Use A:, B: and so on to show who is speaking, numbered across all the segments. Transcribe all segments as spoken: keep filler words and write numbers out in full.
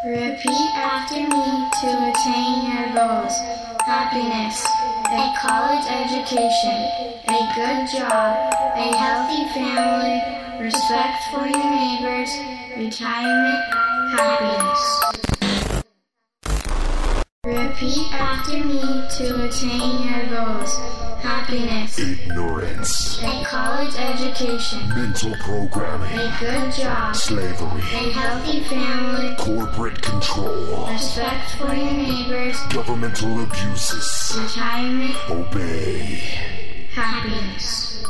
A: Repeat after me to attain your goals. Happiness, a college education, a good job, a healthy family, respect for your neighbors, retirement, happiness. Repeat after me to attain your goals. Happiness.
B: Ignorance.
A: A college education.
B: Mental programming.
A: A good job.
B: Slavery.
A: A healthy family.
B: Corporate control.
A: Respect for your neighbors.
B: Governmental abuses.
A: Retirement.
B: Obey.
A: Happiness.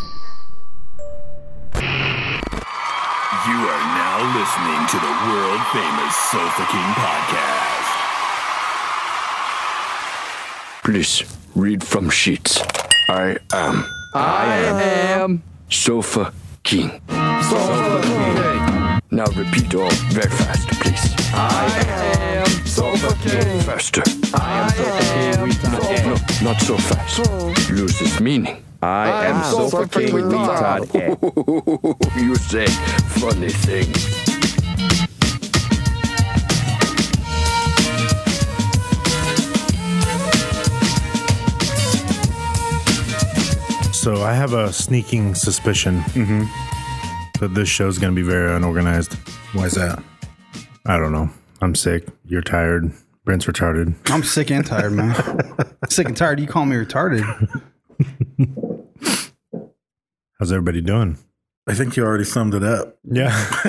C: You are now listening to the world famous Sofa King podcast.
D: Please read from sheets. I am.
E: I am.
D: Sofa King.
E: Sofa King.
D: Now repeat all very fast, please.
E: I am Sofa King.
D: Faster.
E: I am Sofa King.
D: No, no, not so fast. Loses meaning.
E: I am Sofa King with Todd.
D: You say funny things.
F: So I have a sneaking suspicion
G: Mm-hmm.
F: that this show's going to be very unorganized.
G: Why is that?
F: I don't know. I'm sick. You're tired. Brent's retarded.
G: I'm sick and tired, man. Sick and tired. You call me retarded.
F: How's everybody doing?
H: I think you already summed it up.
F: Yeah.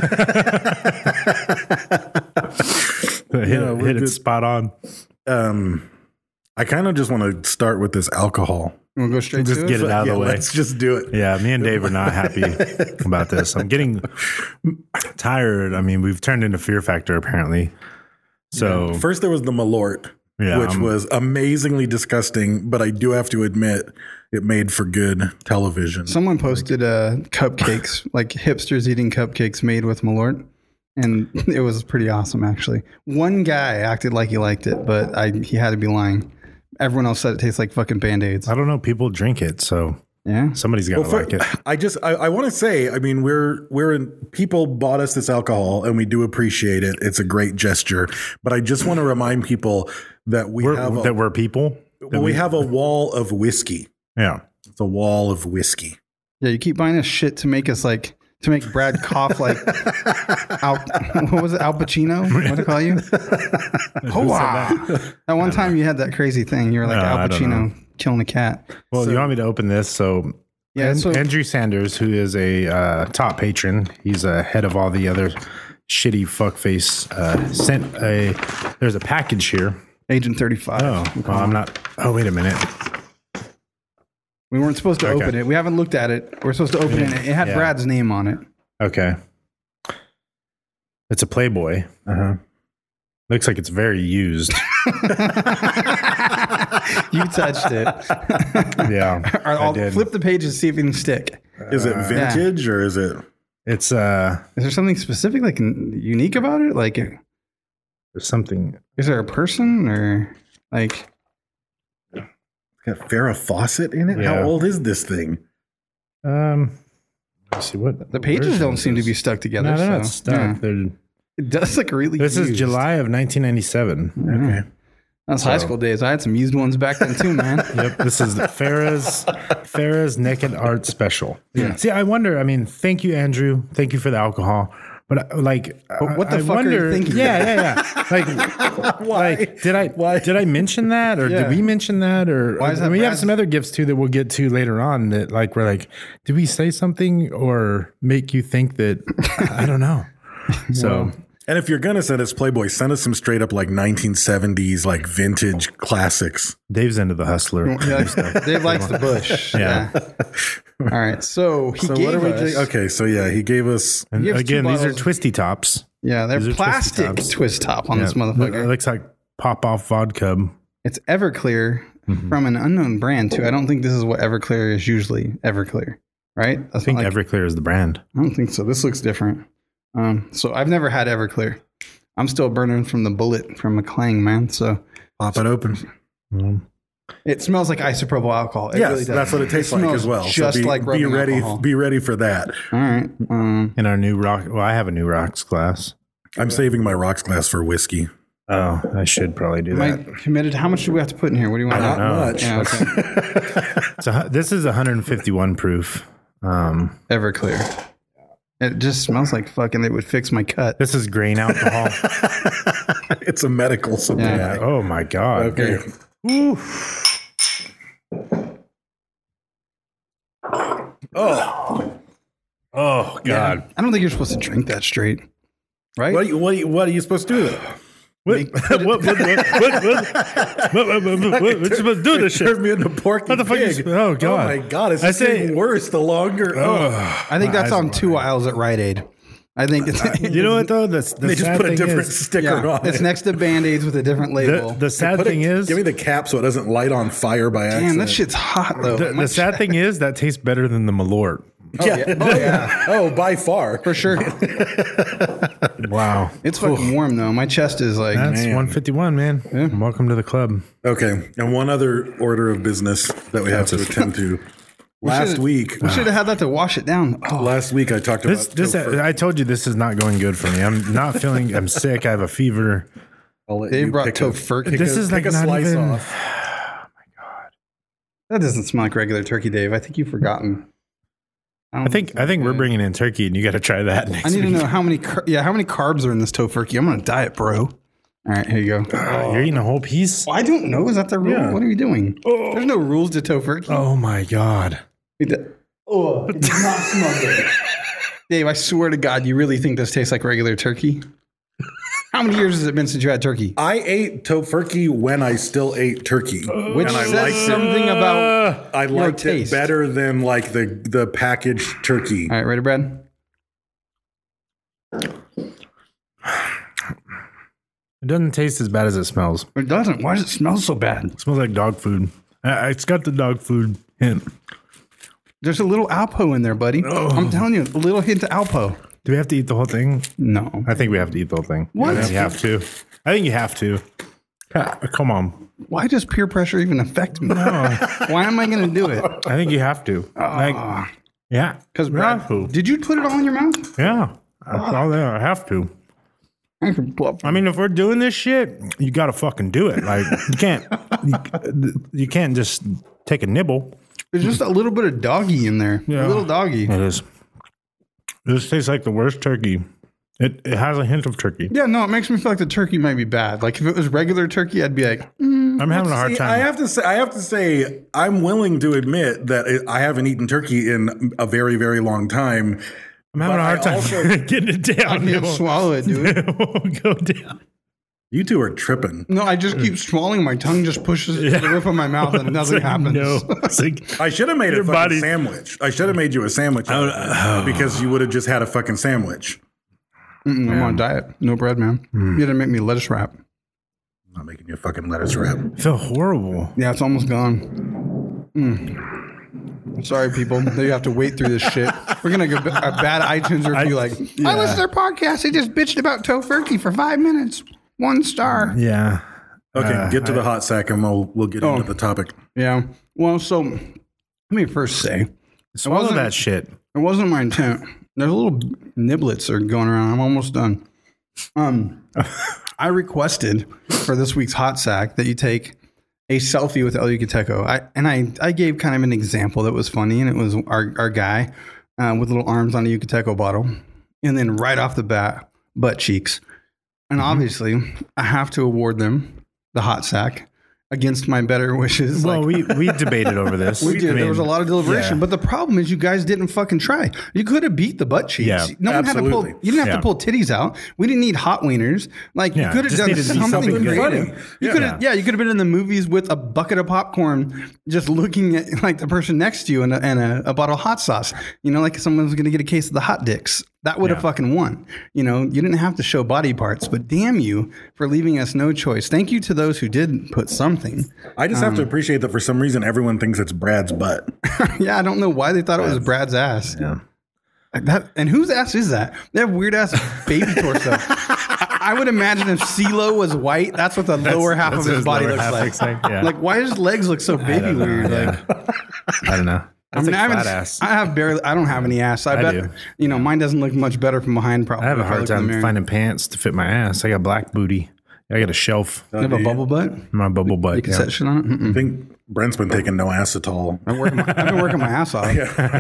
F: hit
H: Yeah,
F: hit it
H: good.
F: spot on.
H: Um, I kind of just want to start with this alcohol.
G: You want to go straight
F: Just
G: to
F: get
G: it?
F: it out of
H: Yeah,
F: the way.
H: let's just do it.
F: Yeah, me and Dave are not happy about this. I'm getting tired. I mean, we've turned into Fear Factor apparently. So
H: First, there was the Malort,
F: Yeah,
H: which
F: um,
H: was amazingly disgusting, but I do have to admit it made for good television.
G: Someone posted uh, cupcakes, like hipsters eating cupcakes made with Malort. And it was pretty awesome, actually. One guy acted like he liked it, but I, he had to be lying. Everyone else said it tastes like fucking Band-Aids.
F: I don't know. People drink it, so
G: Yeah.
F: somebody's got to
H: Well, for-
F: like it.
H: I just I, I want to say, I mean, we're we're in, people bought us this alcohol, and we do appreciate it. It's a great gesture, but I just want to remind people that we
F: We're,
H: have a,
F: that we're people. That
H: well, we have a wall of whiskey.
F: Yeah.
H: It's a wall of whiskey.
G: Yeah, you keep buying us shit to make us like, to make Brad cough like, Al, what was it, Al Pacino? What to call you? Hoa! At one time you had that crazy thing. You were like
F: No,
G: Al
F: I don't
G: Pacino killing a cat.
F: Well,
H: So-
F: you want me to open this? So,
G: Yeah,
F: An-
G: so-
F: Andrew Sanders, who is a uh, top patron, he's a head of all the other shitty fuckface, uh, sent a. There's a package here.
G: Agent thirty-five.
F: Oh, well, I'm not. Oh, wait a minute.
G: We weren't supposed to
F: Okay.
G: open it. We haven't looked at it. We're supposed to open it. It had
F: Yeah.
G: Brad's name on it.
F: Okay. It's a Playboy.
H: Uh huh.
F: Looks like it's very used.
G: You touched it.
F: Yeah,
G: All right,
F: I
G: I'll
F: did.
G: flip the page and see if it can stick.
H: Is it vintage or is it?
F: It's uh,
G: Is there something specific, like n- unique about it? Like,
F: there's something.
G: is there a person or like?
H: Got Farrah Fawcett in it?
F: Yeah.
H: How old is this thing?
F: Um, let's see what
G: The pages
F: version
G: don't
F: is
G: seem to
F: this?
G: be stuck together.
F: No, they're
G: so,
F: not stuck.
G: yeah.
F: They're,
G: It does look really.
F: this is
G: used.
F: July of nineteen ninety-seven.
H: Okay.
G: That's high
F: So-
G: school days. I had some used ones back then too, man.
F: Yep, this is Farrah's Farrah's Naked Art Special. Yeah. See, I wonder. I mean, thank you, Andrew. Thank you for the alcohol. But uh, like,
G: But what the
F: I, I
G: fuck are
F: wonder,
G: you thinking?
F: Yeah, yeah, yeah. Like,
H: Why?
F: like, did I
H: Why?
F: did I mention that, or
G: Yeah.
F: did we mention that, or
G: Why is that
F: we have
G: Brad's-
F: some other gifts too that we'll get to later on. That like we're like, did we say something or make you think that? I don't know. So.
H: And if you're gonna send us Playboy, send us some straight up like nineteen seventies like vintage classics.
F: Dave's into the hustler.
G: Yeah, Dave likes the bush.
F: Yeah.
G: Yeah. All right. So he
H: So
G: gave
H: what are we?
G: us.
H: doing? Okay, so yeah, he gave us.
F: And
G: He gives two
F: again, these are
G: bottles.
F: twisty tops.
G: Yeah, they're
F: These are twisty
G: plastic
F: tops.
G: twist top on this
F: Yeah.
G: motherfucker.
F: It looks like pop off vodka.
G: It's Everclear from an unknown brand too. I don't think this is what Everclear is usually. Everclear, right?
F: I
G: That's
F: think
G: not like,
F: Everclear is the brand.
G: I don't think so. This looks different. Um, so I've never had Everclear. I'm still burning from the bullet from McClang, man. So
H: Pop it open.
F: Um,
G: it smells like isopropyl alcohol. It
H: yes,
G: really does.
H: that's what it tastes like
G: smells
H: as well.
G: Just
H: so be,
G: like
H: be
G: rubbing
H: ready.
G: alcohol.
H: Be ready for that.
G: All right. Um,
F: in our new rock, well, I have a new rocks glass.
H: I'm saving my rocks glass for whiskey.
F: Oh, I should probably do
G: Am I
F: that.
G: committed? How much do we have to put in here? What do you want?
H: Not
F: know.
H: much.
G: Yeah, okay.
F: So this is one hundred fifty-one proof. Um,
G: Everclear. It just smells like fucking. It would fix my cut.
F: this is grain alcohol.
H: It's a medical supply.
F: Yeah. Oh my god.
H: Okay.
F: Ooh.
H: Oh,
F: Oh god.
G: I don't think you're supposed to drink that straight, right?
H: what are you, what are you, what are you supposed to do with it?
F: What, what, what, what, what, what, what, what, what, what, what, what you supposed to do this shit?
H: Turn me into Porky
F: What the fuck
H: Pig.
F: is- oh, God.
H: Oh my god! It's
F: I
H: just
F: say-
H: getting worse the longer. Oh.
G: I think
F: My
G: that's
F: eyes
G: on
F: are
G: two
F: watering.
G: aisles at Rite Aid. I think it's
F: You know what though? The, the
H: They just
F: sad
H: put a
F: thing
H: different
F: is,
H: sticker
G: yeah,
H: on
G: it's
H: it.
G: next to Band-Aids with a different label.
F: the, the sad
H: Put
F: thing
H: it-
F: is,
H: give me the cap so it doesn't light on fire by accident.
G: Damn, that shit's hot though.
F: the,
G: My
F: the sad thing is that tastes better than the Malort.
H: Yeah.
G: yeah. Oh, yeah.
H: Oh, by far.
G: For sure.
F: Wow.
G: It's fucking warm though. My chest is like
F: That's
H: Man.
F: one fifty-one, man. Welcome to the club.
H: Okay, and one other order of business that we have to attend to. Last
G: should've-
H: week,
G: we should have had that to wash it down. Oh,
H: last week I talked
F: This,
H: about.
F: this,
H: Topher.
F: I told you this is not going good for me. I'm not feeling. I'm sick. I have a fever.
H: I'll let
G: Dave
H: you
G: brought
H: pick a-
G: Tofurkey.
H: pick
F: This
H: a-
F: is
H: pick
F: like
H: a
F: not
H: slice
F: even-
H: off.
G: that doesn't smell like regular turkey, Dave. I think you've forgotten.
F: I think. I think we're bringing in turkey, and you got to try that next
G: I need
F: week.
G: to know how many. Car- yeah, how many carbs are in this Tofurkey? I'm on a diet, bro. All right, here you go.
F: Uh, You're eating a whole piece.
G: I don't know. Is that the rule?
H: Yeah.
G: What are you doing? There's no rules to Tofurkey.
F: Oh my god.
G: Oh, it does not smell good. Dave, I swear to God, you really think this tastes like regular turkey? How many years has it been since you had turkey?
H: I ate tofurkey when I still ate turkey,
G: Which
H: and I
G: says
H: liked it.
G: something about.
H: I
G: your
H: liked it
G: taste.
H: better than like the the packaged turkey.
G: All right, ready, Brad?
F: It doesn't taste as bad as it smells.
G: It doesn't. Why does it smell so bad?
F: It smells like dog food. Uh, It's got the dog food hint.
G: There's a little Alpo in there, buddy. I'm telling you, a little hint of Alpo.
F: Do we have to eat the whole thing?
G: No.
F: I think we have to eat the whole thing.
G: What?
F: I think you have to. I think you have to. Ah, Come on.
G: Why does peer pressure even affect me? Why am I going to do it?
F: I think you have to. Like, yeah.
G: Because
F: You have to.
G: did you put it all in your mouth?
F: Yeah. That's all there. I have to. I mean, if we're doing this shit, you got to fucking do it. Like, you can't, you, you can't just take a nibble.
G: There's just a little bit of doggy in there.
F: Yeah.
G: A little doggy.
F: It is. This tastes like the worst turkey. It, it has a hint of turkey.
G: Yeah, no, it makes me feel like the turkey might be bad. Like if it was regular turkey, I'd be like, mm.
F: I'm having a hard
H: See,
F: time.
H: I have to say, I have to say, I'm willing to admit that it, I haven't eaten turkey in a very, very long time.
F: I'm having
H: but
F: a hard
H: I
F: time
H: also-
F: getting it
G: I
F: down. It
G: can't
F: won't,
G: swallow it, dude.
F: it won't go down.
H: You two are tripping.
G: No, I just keep swallowing. My tongue just pushes to the roof of my mouth and nothing
F: It's like,
G: happens.
F: No. It's like,
H: I should have made
F: Your
H: a fucking
F: body-
H: sandwich. I should have made you a sandwich out of it, because you would have just had a fucking sandwich.
G: Mm-mm, I'm on a diet. No bread, man. You had to make me lettuce wrap.
H: I'm not making you a fucking lettuce wrap.
F: I feel horrible.
G: Yeah, it's almost gone. Mm. Sorry, people. They have to wait through this shit. We're gonna get a bad iTunes review. Like, I listened to their podcast. They just bitched about Tofurkey for five minutes. One star.
F: Yeah.
H: Okay,
F: Uh,
H: get to the hot sack and we'll we'll get
G: Oh.
H: into the topic.
G: Yeah. Well, so let me first say,
F: Swallow
G: wasn't-
F: that shit.
G: it wasn't my intent. There's little niblets are going around. I'm almost done. Um, I requested for this week's hot sack that you take a selfie with El Yucateco. I and I I gave kind of an example that was funny, and it was our our guy uh, with little arms on a Yucateco bottle, and then right off the bat, butt cheeks. And obviously, I have to award them the hot sack against my better wishes.
F: Well,
G: Like,
F: we, we debated over this.
G: we did.
F: I
G: there
F: mean,
G: was a lot of deliberation,
F: yeah.
G: but the problem is you guys didn't fucking try. You could have beat the butt cheeks.
F: Yeah,
G: no one had to pull.
H: absolutely.
G: You didn't have
F: Yeah.
G: to pull titties out. We didn't need hot wieners. Like
F: Yeah,
G: you could have
F: just
G: done
F: needed to be
G: something,
F: something
G: creative.
H: funny.
G: You
H: Yeah.
G: could have, yeah. you could have been in the movies with a bucket of popcorn, just looking at like the person next to you and a, and a, a bottle of hot sauce. You know, like someone was going to get a case of the hot dicks. That would have
F: Yeah.
G: fucking won. You know, you didn't have to show body parts, but damn you for leaving us no choice. Thank you to those who did put something.
H: I just
G: Um,
H: have to appreciate that for some reason everyone thinks it's Brad's butt.
G: Yeah, I don't know why they thought it was Brad's ass. Yeah. That, and whose ass is that? They have weird ass baby torso. I, I would imagine if CeeLo was white, that's what the lower half
F: that's
G: of his
F: what his
G: body
F: lower
G: looks
F: half
G: like.
F: looks like, yeah.
G: Like, why does his legs look so baby
F: don't know,
G: weird?
F: yeah.
G: Like,
F: I don't know. That's
G: I mean,
F: like
G: I, haven't-
F: flat ass.
G: I have barely. I don't have any ass. I,
F: I
G: bet
F: do.
G: you know mine doesn't look much better from behind. Probably.
F: I have a
G: if
F: hard
G: look in the
F: time
G: mirror.
F: finding pants to fit my ass. I got black booty. I got a shelf.
G: You have a bubble butt.
F: My bubble butt.
G: You can
F: yeah.
G: set shit on it. Mm-mm.
H: I think Brent's been taking no acetol.
G: I'm working my, I've been working my ass off.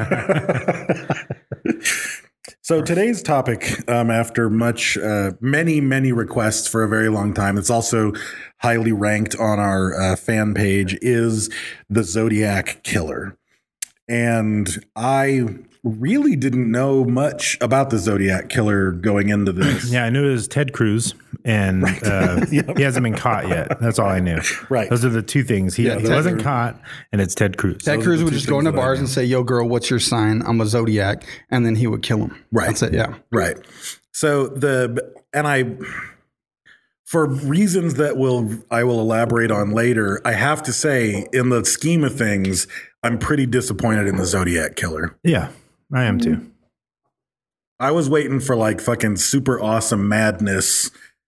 H: So today's topic, um, after much, uh, many, many requests for a very long time, it's also highly ranked on our uh, fan page, is the Zodiac Killer. And I really didn't know much about the Zodiac Killer going into this.
F: Yeah, I knew it was Ted Cruz, and uh,
H: Yep.
F: he hasn't been caught yet. That's all I knew.
H: Right.
F: Those are the two things. He,
H: Yeah,
F: he
H: those
F: wasn't
H: are-
F: caught, and it's Ted Cruz.
G: Ted
H: Those are
G: Cruz
H: the
G: would
H: two
G: just go
H: things
G: into
H: that I
G: bars
H: know.
G: and say, "Yo, girl, what's your sign? I'm a Zodiac," and then he would kill him.
H: Right.
G: That's it. Yeah.
H: Right. So the and I for reasons that will I will elaborate on later, I have to say, in the scheme of things, I'm pretty disappointed in the Zodiac Killer.
F: Yeah, I am too.
H: I was waiting for like fucking super awesome madness,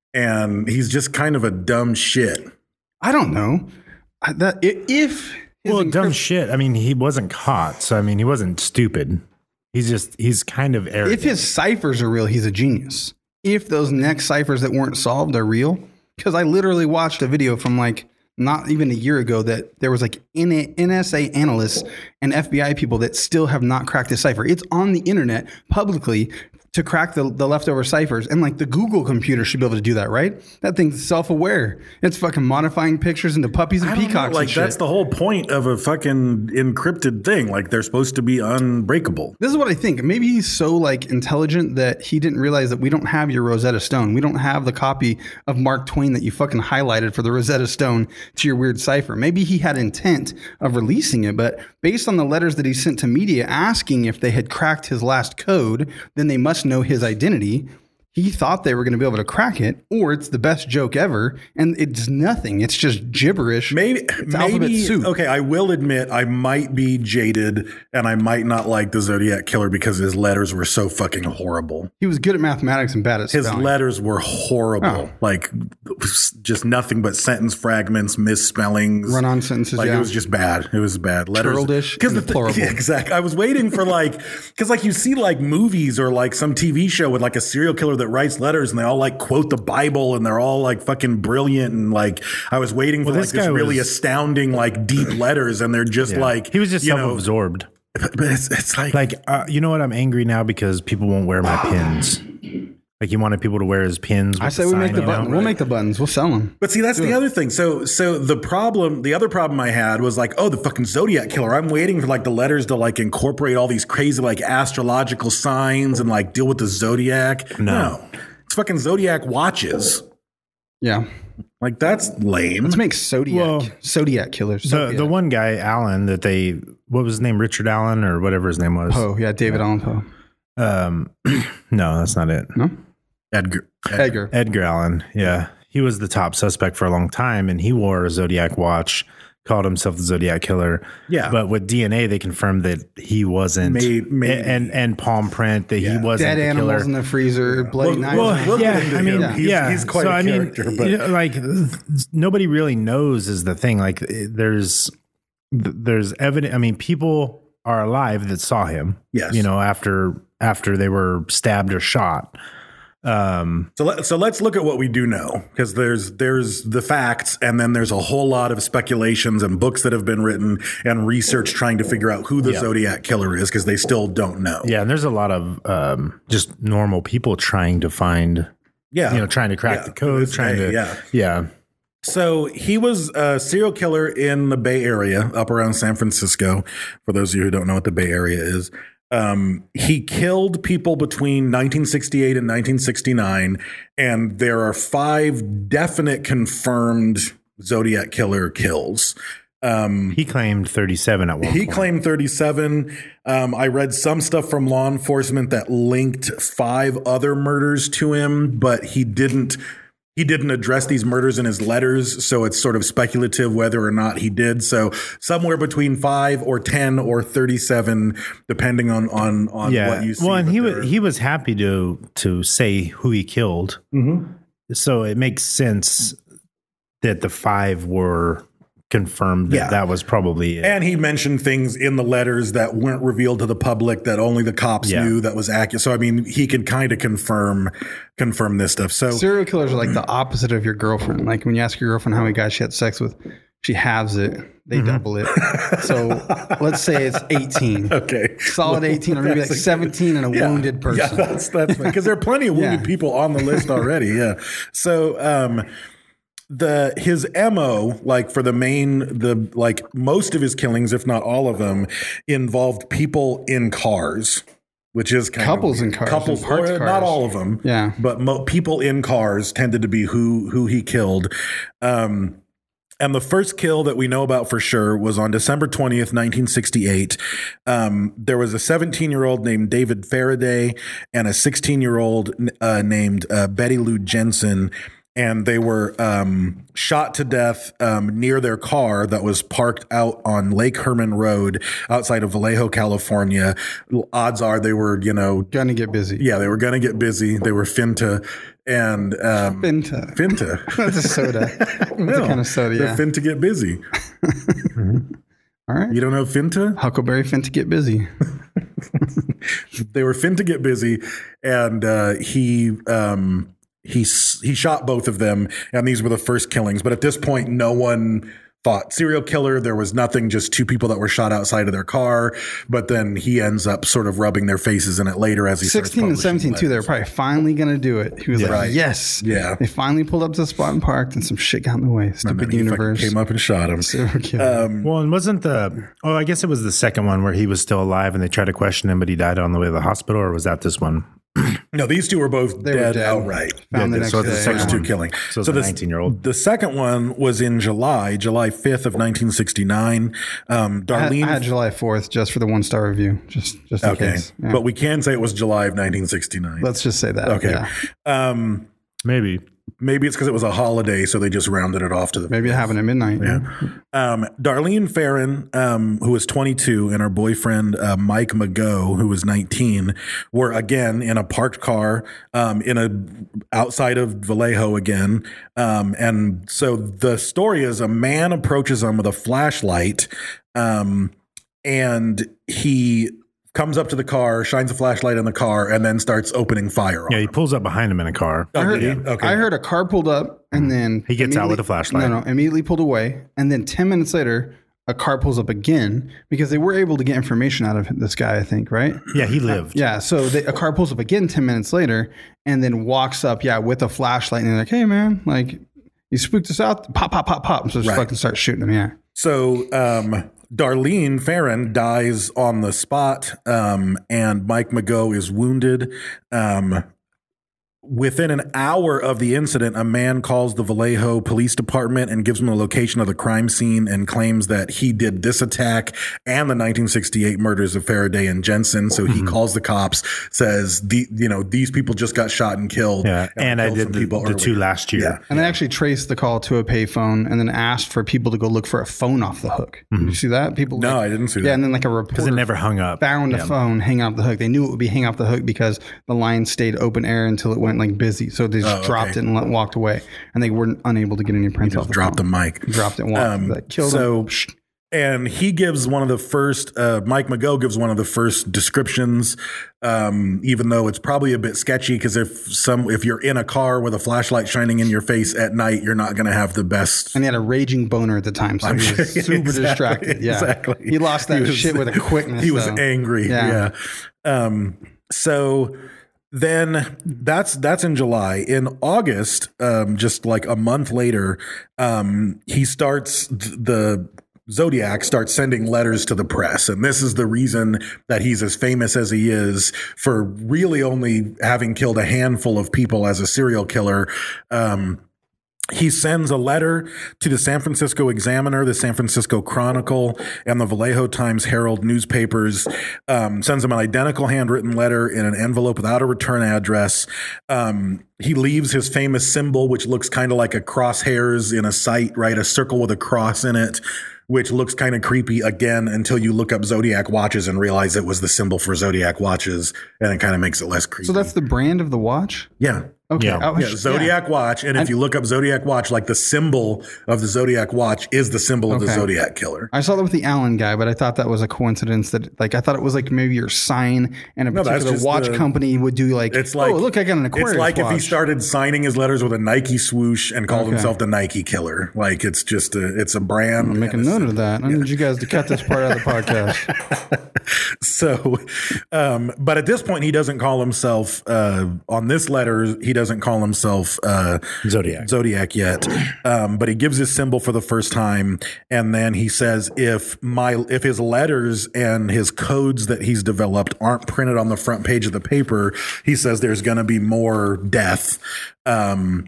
H: and he's just kind of a dumb shit.
G: I don't know. I, that i- if his
F: Well, dumb
G: encrypt-
F: shit. I mean, he wasn't caught, so I mean, he wasn't stupid. He's just he's kind of arrogant.
G: if his ciphers are real, he's a genius. If those next ciphers that weren't solved are real, because I literally watched a video from like not even a year ago that there was like N S A analysts and F B I people that still have not cracked the cipher. It's on the internet publicly to crack the, the leftover ciphers. And like the Google computer should be able to do that, right? That thing's self-aware. It's fucking modifying pictures into puppies and
H: I don't know,
G: peacocks
H: like
G: and
H: that's
G: shit.
H: the whole point of a fucking encrypted thing. Like they're supposed to be unbreakable.
G: This is what I think. Maybe he's so like intelligent that he didn't realize that we don't have your Rosetta Stone. We don't have the copy of Mark Twain that you fucking highlighted for the Rosetta Stone to your weird cipher. Maybe he had intent of releasing it, but based on the letters that he sent to media asking if they had cracked his last code, then they must know his identity. He thought they were going to be able to crack it, or it's the best joke ever, and it's nothing. It's just gibberish.
H: Maybe,
G: It's alphabet
H: maybe
G: soup.
H: okay. I will admit I might be jaded, and I might not like the Zodiac Killer because his letters were so fucking horrible.
G: He was good at mathematics and bad at
H: His
G: spelling.
H: letters were horrible,
G: Oh.
H: like just nothing but sentence fragments, misspellings,
G: Run-on sentences,
H: Like
G: yeah.
H: it was just bad. It was bad. Letters,
G: Churlish
H: because
G: and
H: the
G: deplorable.
H: yeah, exactly. I was waiting for like because like you see like movies or like some T V show with like a serial killer that writes letters and they all like quote the Bible and they're all like fucking brilliant and like I was waiting for
F: Well,
H: like
F: this
H: this
F: guy
H: really
F: was-
H: astounding like deep letters and they're just
F: Yeah.
H: like
F: he was just
H: you know,
F: self-absorbed.
H: but but it's, it's like
F: Like, uh, you know what? I'm angry now because people won't wear my pins. Like, he wanted people to wear his pins.
G: I
F: with
G: say we
F: sign,
G: make the
F: you know?
G: button. We'll make the buttons. We'll sell them.
H: But see, that's the other thing. So, so the problem, the other problem I had was like, oh, the fucking Zodiac Killer. I'm waiting for like the letters to like incorporate all these crazy like astrological signs and like deal with the Zodiac.
F: No.
H: it's fucking Zodiac watches.
G: Yeah.
H: Like that's lame.
G: Let's make Zodiac.
F: Well,
G: Zodiac killers.
F: The,
G: Zodiac.
F: the one guy, Allen, that they, what was his name? Richard Allen or whatever his name was.
G: Poe. Yeah, David Allen Poe.
F: Um, no, that's not it.
G: No?
H: Edgar.
G: Edgar.
F: Edgar Allen. Yeah. He was the top suspect for a long time and he wore a Zodiac watch, called himself the Zodiac Killer.
H: Yeah.
F: But with D N A, they confirmed that he wasn't.
H: May- maybe.
F: And, and palm print that
H: Yeah.
F: he wasn't
G: Dead
F: the
G: animals
F: killer.
G: in the freezer. Bloody
H: Well,
G: knives.
H: well, we'll
F: yeah,
H: get into
F: I mean,
H: him. He's-
F: yeah,
H: he's quite
F: so,
H: a
F: I mean,
H: character, but-
F: you know, like nobody really knows is the thing. Like there's there's evidence. I mean, people are alive that saw him.
H: Yes.
F: you know, after after they were stabbed or shot. Um,
H: So let, so let's look at what we do know because there's there's the facts and then there's a whole lot of speculations and books that have been written and research trying to figure out who the
F: Yeah.
H: Zodiac Killer is because they still don't know.
F: yeah, and there's a lot of um, just normal people trying to find,
H: Yeah.
F: you know, trying to crack
H: Yeah,
F: the
H: to
F: code,
H: this
F: trying
H: day,
F: to,
H: yeah.
F: yeah.
H: So he was a serial killer in the Bay Area, up around San Francisco. For those of you who don't know what the Bay Area is, um, he killed people between nineteen sixty-eight and nineteen sixty-nine, and there are five definite confirmed Zodiac Killer kills. Um,
F: He claimed thirty-seven at one
H: he
F: point.
H: claimed thirty-seven. Um, I read some stuff from law enforcement that linked five other murders to him, but he didn't. He didn't address these murders in his letters, so it's sort of speculative whether or not he did. So somewhere between five or ten or thirty-seven, depending on on on
F: yeah.
H: what you see.
F: Well, and
H: but
F: he
H: there-
F: was he was happy to to say who he killed.
H: Mm-hmm.
F: So it makes sense that the five were confirmed that
H: Yeah.
F: that was probably it.
H: And he mentioned things in the letters that weren't revealed to the public that only the cops
F: Yeah.
H: knew that was accurate. So I mean, he can kind of confirm confirm this stuff. So
G: Serial killers are like the opposite of your girlfriend. Like when you ask your girlfriend how many guys she had sex with, she halves it. They
H: Mm-hmm.
G: double it. So let's say it's eighteen.
H: okay,
G: Solid eighteen, or maybe like
H: That's a-
G: seventeen and a
H: Yeah.
G: wounded person.
H: Yeah, that's that's because there are plenty of wounded
G: Yeah.
H: people on the list already. Yeah. So um the his M O, like for the main the like most of his killings, if not all of them, involved people in cars. Which is kind
G: Couples
H: of
G: in cars,
H: Couples,
G: in parked
H: or
G: cars.
H: not all of them.
G: Yeah.
H: But mo- people in cars tended to be who who he killed. Um And the first kill that we know about for sure was on December twentieth, nineteen sixty-eight. Um, there was a seventeen-year-old named David Faraday and a sixteen-year-old uh, named uh, Betty Lou Jensen. And they were um, shot to death um, near their car that was parked out on Lake Herman Road outside of Vallejo, California. Odds are they were, you know,
G: Gonna get busy.
H: yeah, they were going to get busy. They were finta and um,
G: Finta.
H: Finta.
G: That's a soda. That's a kind of soda,
H: They're
G: yeah.
H: fin to get busy.
G: All right.
H: You don't know Finta?
G: Huckleberry Finn to get busy.
H: They were fin to get busy, and uh, he um, he s- he shot both of them, and these were the first killings. But at this point, no one thought serial killer. There was nothing, just two people that were shot outside of their car. But then he ends up sort of rubbing their faces in it later as he starts
G: sixteen and
H: publishing
G: seventeen too. They were
H: letters.
G: probably finally gonna do it. He was
H: Yeah.
G: like,
H: Right.
G: yes.
H: Yeah.
G: They finally pulled up to the spot and parked, and some shit got in the way.
H: And
G: Stupid
H: then he fucking
G: universe.
H: came up and shot him.
G: Serial killer.
H: Um,
F: Well, and wasn't the oh, I guess it was the second one where he was still alive and they tried to question him, but he died on the way to the hospital, or was that this one?
H: No, these two were both
G: They were
H: dead,
G: dead.
H: outright.
G: Found the
F: Yeah,
G: next
F: so it's the
G: day.
F: second
H: First
G: yeah.
H: two killing.
F: So it's a
H: the
F: nineteen-year-old.
H: The second one was in July, July fifth of nineteen sixty-nine. Um,
G: I had,
H: Darlene.
G: I had July fourth just for the one star review, just just in
H: okay,
G: case. Yeah.
H: but we can say it was July of nineteen sixty-nine.
G: Let's just say that.
H: okay.
G: Yeah.
H: Um,
F: Maybe.
H: maybe it's because it was a holiday, so they just rounded it off to the.
G: Maybe it happened at midnight.
H: Yeah. Um, Darlene Farron, um, who was twenty-two, and her boyfriend, uh, Mike Mago, who was nineteen, were again in a parked car, um, in a outside of Vallejo again. Um, and so the story is a man approaches them with a flashlight, um, and he comes up to the car, shines a flashlight in the car, and then starts opening fire on
F: Yeah, he
H: them.
F: pulls up behind him in a car.
G: I heard,
H: Okay. Okay.
G: I heard a car pulled up and then
F: He gets out with
G: immediately-
F: a flashlight.
G: No, no, immediately pulled away. And then ten minutes later, a car pulls up again because they were able to get information out of this guy, I think, right?
F: Yeah, he lived.
G: Yeah. So they, a car pulls up again ten minutes later and then walks up, yeah, with a flashlight. And they're like, hey, man, like, you spooked us out. Pop, pop, pop, pop. So just
H: Right.
G: fucking start shooting him. Yeah.
H: So um, Darlene Farron dies on the spot, um, and Mike Mago is wounded. Um, Within an hour of the incident, a man calls the Vallejo Police Department and gives them the location of the crime scene and claims that he did this attack and the nineteen sixty-eight murders of Faraday and Jensen. So he calls the cops, says, the, you know, these people just got shot and killed.
F: Yeah, and I
H: killed
F: did
H: some
F: the,
H: people
F: the two
H: earlier.
F: last year.
H: Yeah.
G: And they actually traced the call to a payphone and then asked for people to go look for a phone off the hook. Did you see that? People
H: No,
G: like-
H: I didn't see
G: Yeah,
H: that.
G: and then like a
F: Because
G: reporter
F: it never hung up.
G: found
F: Yeah.
G: a phone hang off the hook. They knew it would be hang off the hook because the line stayed open air until it went like busy. So they just
H: Oh, okay.
G: dropped it and let, walked away, and they weren't unable to get any prints off.
H: Just
G: the
H: dropped the
G: phone.
H: mic.
G: Dropped it. And walked.
H: Um,
G: that killed
H: so-
G: him. Psh.
H: And he gives one of the first, uh, Mike Mago gives one of the first descriptions, um, even though it's probably a bit sketchy because if some, if you're in a car with a flashlight shining in your face at night, you're not going to have the best.
G: And he had a raging boner at the time, so
H: I'm
G: he was
H: sure-
G: super
H: exactly,
G: distracted. Yeah,
H: exactly.
G: He lost that
H: He was-
G: shit with a quickness.
H: He was
G: though.
H: angry.
G: Yeah.
H: Yeah. Um, so then that's that's in July. In August, um, just like a month later, um, he starts th- the Zodiac starts sending letters to the press. And this is the reason that he's as famous as he is for really only having killed a handful of people as a serial killer. Um, He sends a letter to the San Francisco Examiner, the San Francisco Chronicle, and the Vallejo Times Herald newspapers, um, sends them an identical handwritten letter in an envelope without a return address. Um, he leaves his famous symbol, which looks kind of like a crosshairs in a sight, right? A circle with a cross in it, which looks kind of creepy again until you look up Zodiac watches and realize it was the symbol for Zodiac watches, and it kind of makes it less creepy.
G: So that's the brand of the watch.
H: yeah.
G: Okay.
F: Yeah.
G: I was-
H: Yeah, Zodiac watch, and if
G: I-
H: you look up Zodiac watch, like the symbol of the Zodiac watch is the symbol of the
G: Okay.
H: Zodiac killer.
G: I saw that with the Allen guy, but I thought that was a coincidence. That like I thought it was like maybe your sign, and a
H: No, that's
G: particular
H: just
G: watch
H: the-
G: company would do like.
H: It's like
G: oh, look, I got an Aquarius
H: It's like
G: watch.
H: if he started signing his letters with a Nike swoosh and called
G: Okay.
H: himself the Nike Killer. Like it's just a it's a brand.
G: I'll make a
H: and
G: note
H: it's-
G: of that. I need you guys to cut this part out of the podcast.
H: So, um, but at this point, he doesn't call himself uh, on this letter. He doesn't call himself uh,
F: Zodiac.
H: Zodiac yet, um, but he gives his symbol for the first time, and then he says, "If my if his letters and his codes that he's developed aren't printed on the front page of the paper, he says there's going to be more death." Um,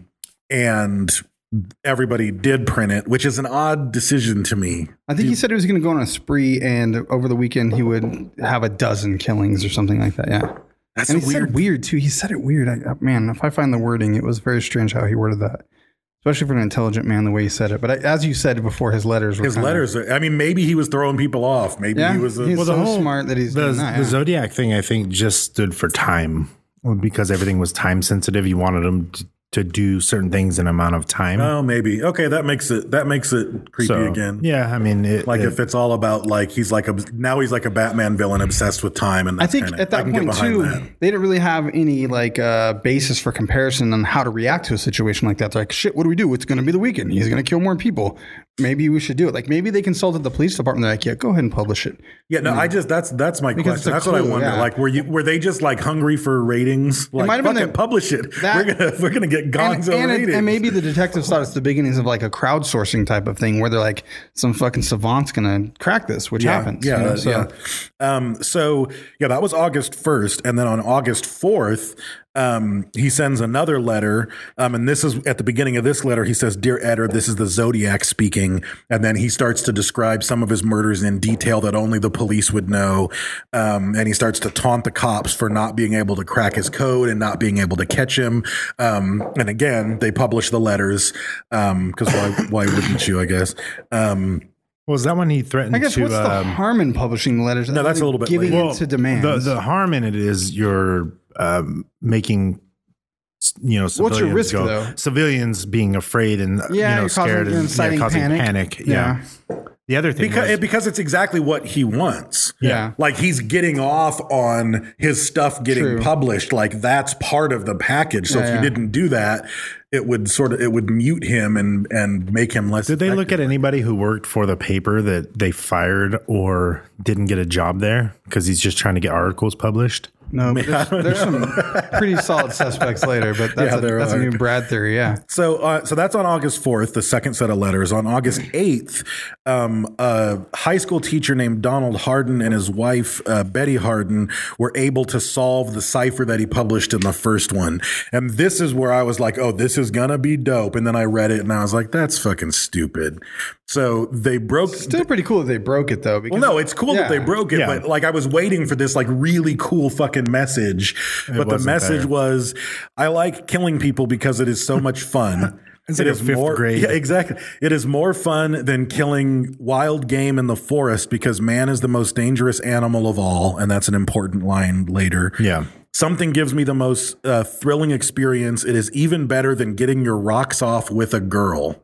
H: and everybody did print it, which is an odd decision to me.
G: I think he said he was going to go on a spree, and over the weekend he would have a dozen killings or something like that. Yeah,
H: That's
G: and
H: a
G: he
H: weird.
G: said weird too. He said it weird. I, man, if I find the wording, it was very strange how he worded that, especially for an intelligent man, the way he said it. But I, as you said before, his letters were
H: His
G: kinda-
H: letters. Are, I mean, maybe he was throwing people off. Maybe
G: Yeah,
H: he was. A,
G: he's
F: Well, the
G: so
F: whole-
G: smart that he's
F: The,
G: doing that.
F: the
G: yeah.
F: Zodiac thing, I think, just stood for time. Because everything was time sensitive. You wanted them to, to do certain things in an amount of time.
H: Oh, maybe. Okay, that makes it that makes it creepy
F: So,
H: again.
F: Yeah, I mean, it,
H: Like
F: it-
H: if it's all about like he's like a now he's like a Batman villain obsessed with time, and
G: I
H: that's
G: think
H: kinda,
G: at that
H: I can get
G: point
H: behind
G: too,
H: that.
G: they didn't really have any like uh, basis for comparison on how to react to a situation like that. They're like, shit, what do we do? It's going to be the weekend. He's going to kill more people. Maybe we should do it. Like maybe they consulted the police department. They're like, yeah, go ahead and publish it.
H: Yeah, no, I just that's that's my
G: Because
H: question.
G: it's
H: That's
G: a
H: what I
G: clue,
H: wonder.
G: yeah.
H: Like, were you were they just like hungry for ratings? Like,
G: might have
H: fuck
G: been
H: it,
G: the-
H: publish it.
G: that-
H: we're gonna we're gonna get
G: And,
H: gonzo
G: and,
H: ratings.
G: and maybe the detectives thought it's the beginnings of like a crowdsourcing type of thing where they're like, some fucking savant's going to crack this, which
H: yeah,
G: happens.
H: Yeah,
G: you know,
H: uh,
G: so-
H: yeah. Um, so yeah, that was August first, and then on August fourth, um, he sends another letter, um, and this is at the beginning of this letter. He says, "Dear Editor, this is the Zodiac speaking," and then he starts to describe some of his murders in detail that only the police would know, um, and he starts to taunt the cops for not being able to crack his code and not being able to catch him. Um, and again, they publish the letters because why? Why wouldn't you? I guess. Um,
F: was that when he threatened
G: I guess
F: to?
G: what's the
F: um,
G: harm in publishing the letters?
H: No, that's a little bit
G: giving
H: later.
G: in to demands.
F: The, the harm in it is you're um, making, you know, civilians
G: What's your risk,
F: go,
G: though?
F: Civilians being afraid and
G: Yeah,
F: you know
G: you're causing-
F: scared
G: you're
F: and
G: inciting
F: yeah, causing
G: panic.
F: panic.
G: Yeah.
F: Yeah. The other thing
H: because
F: was,
H: because it's exactly what he wants.
G: Yeah.
H: Like he's getting off on his stuff getting
G: True.
H: published. Like that's part of the package. So
G: Yeah,
H: if
G: yeah.
H: you didn't do that, it would sort of it would mute him and and make him less.
F: did they look
H: effective.
F: at anybody who worked for the paper that they fired or didn't get a job there because he's just trying to get articles published?
G: No, but there's, there's some pretty solid suspects later, but that's,
H: Yeah,
G: a,
H: there
G: that's a
H: are.
G: new Brad theory. Yeah.
H: So, uh, so that's on August fourth, the second set of letters. On August eighth, um, a high school teacher named Donald Harden and his wife, uh, Betty Harden, were able to solve the cipher that he published in the first one. And this is where I was like, oh, this is going to be dope. And then I read it and I was like, that's fucking stupid. So they broke.
G: Still pretty cool that they broke it though. Because
H: Well, no, it's cool that
G: Yeah.
H: they broke it,
F: Yeah.
H: but like I was waiting for this like really cool fucking message. But the
F: wasn't
H: message
F: there.
H: was, I like killing people because it is so much fun.
F: It's
H: It
F: like a
H: is
F: fifth
H: more,
F: grade.
H: Yeah, exactly. It is more fun than killing wild game in the forest because man is the most dangerous animal of all. And that's an important line later.
F: Yeah.
H: Something gives me the most uh, thrilling experience. It is even better than getting your rocks off with a girl.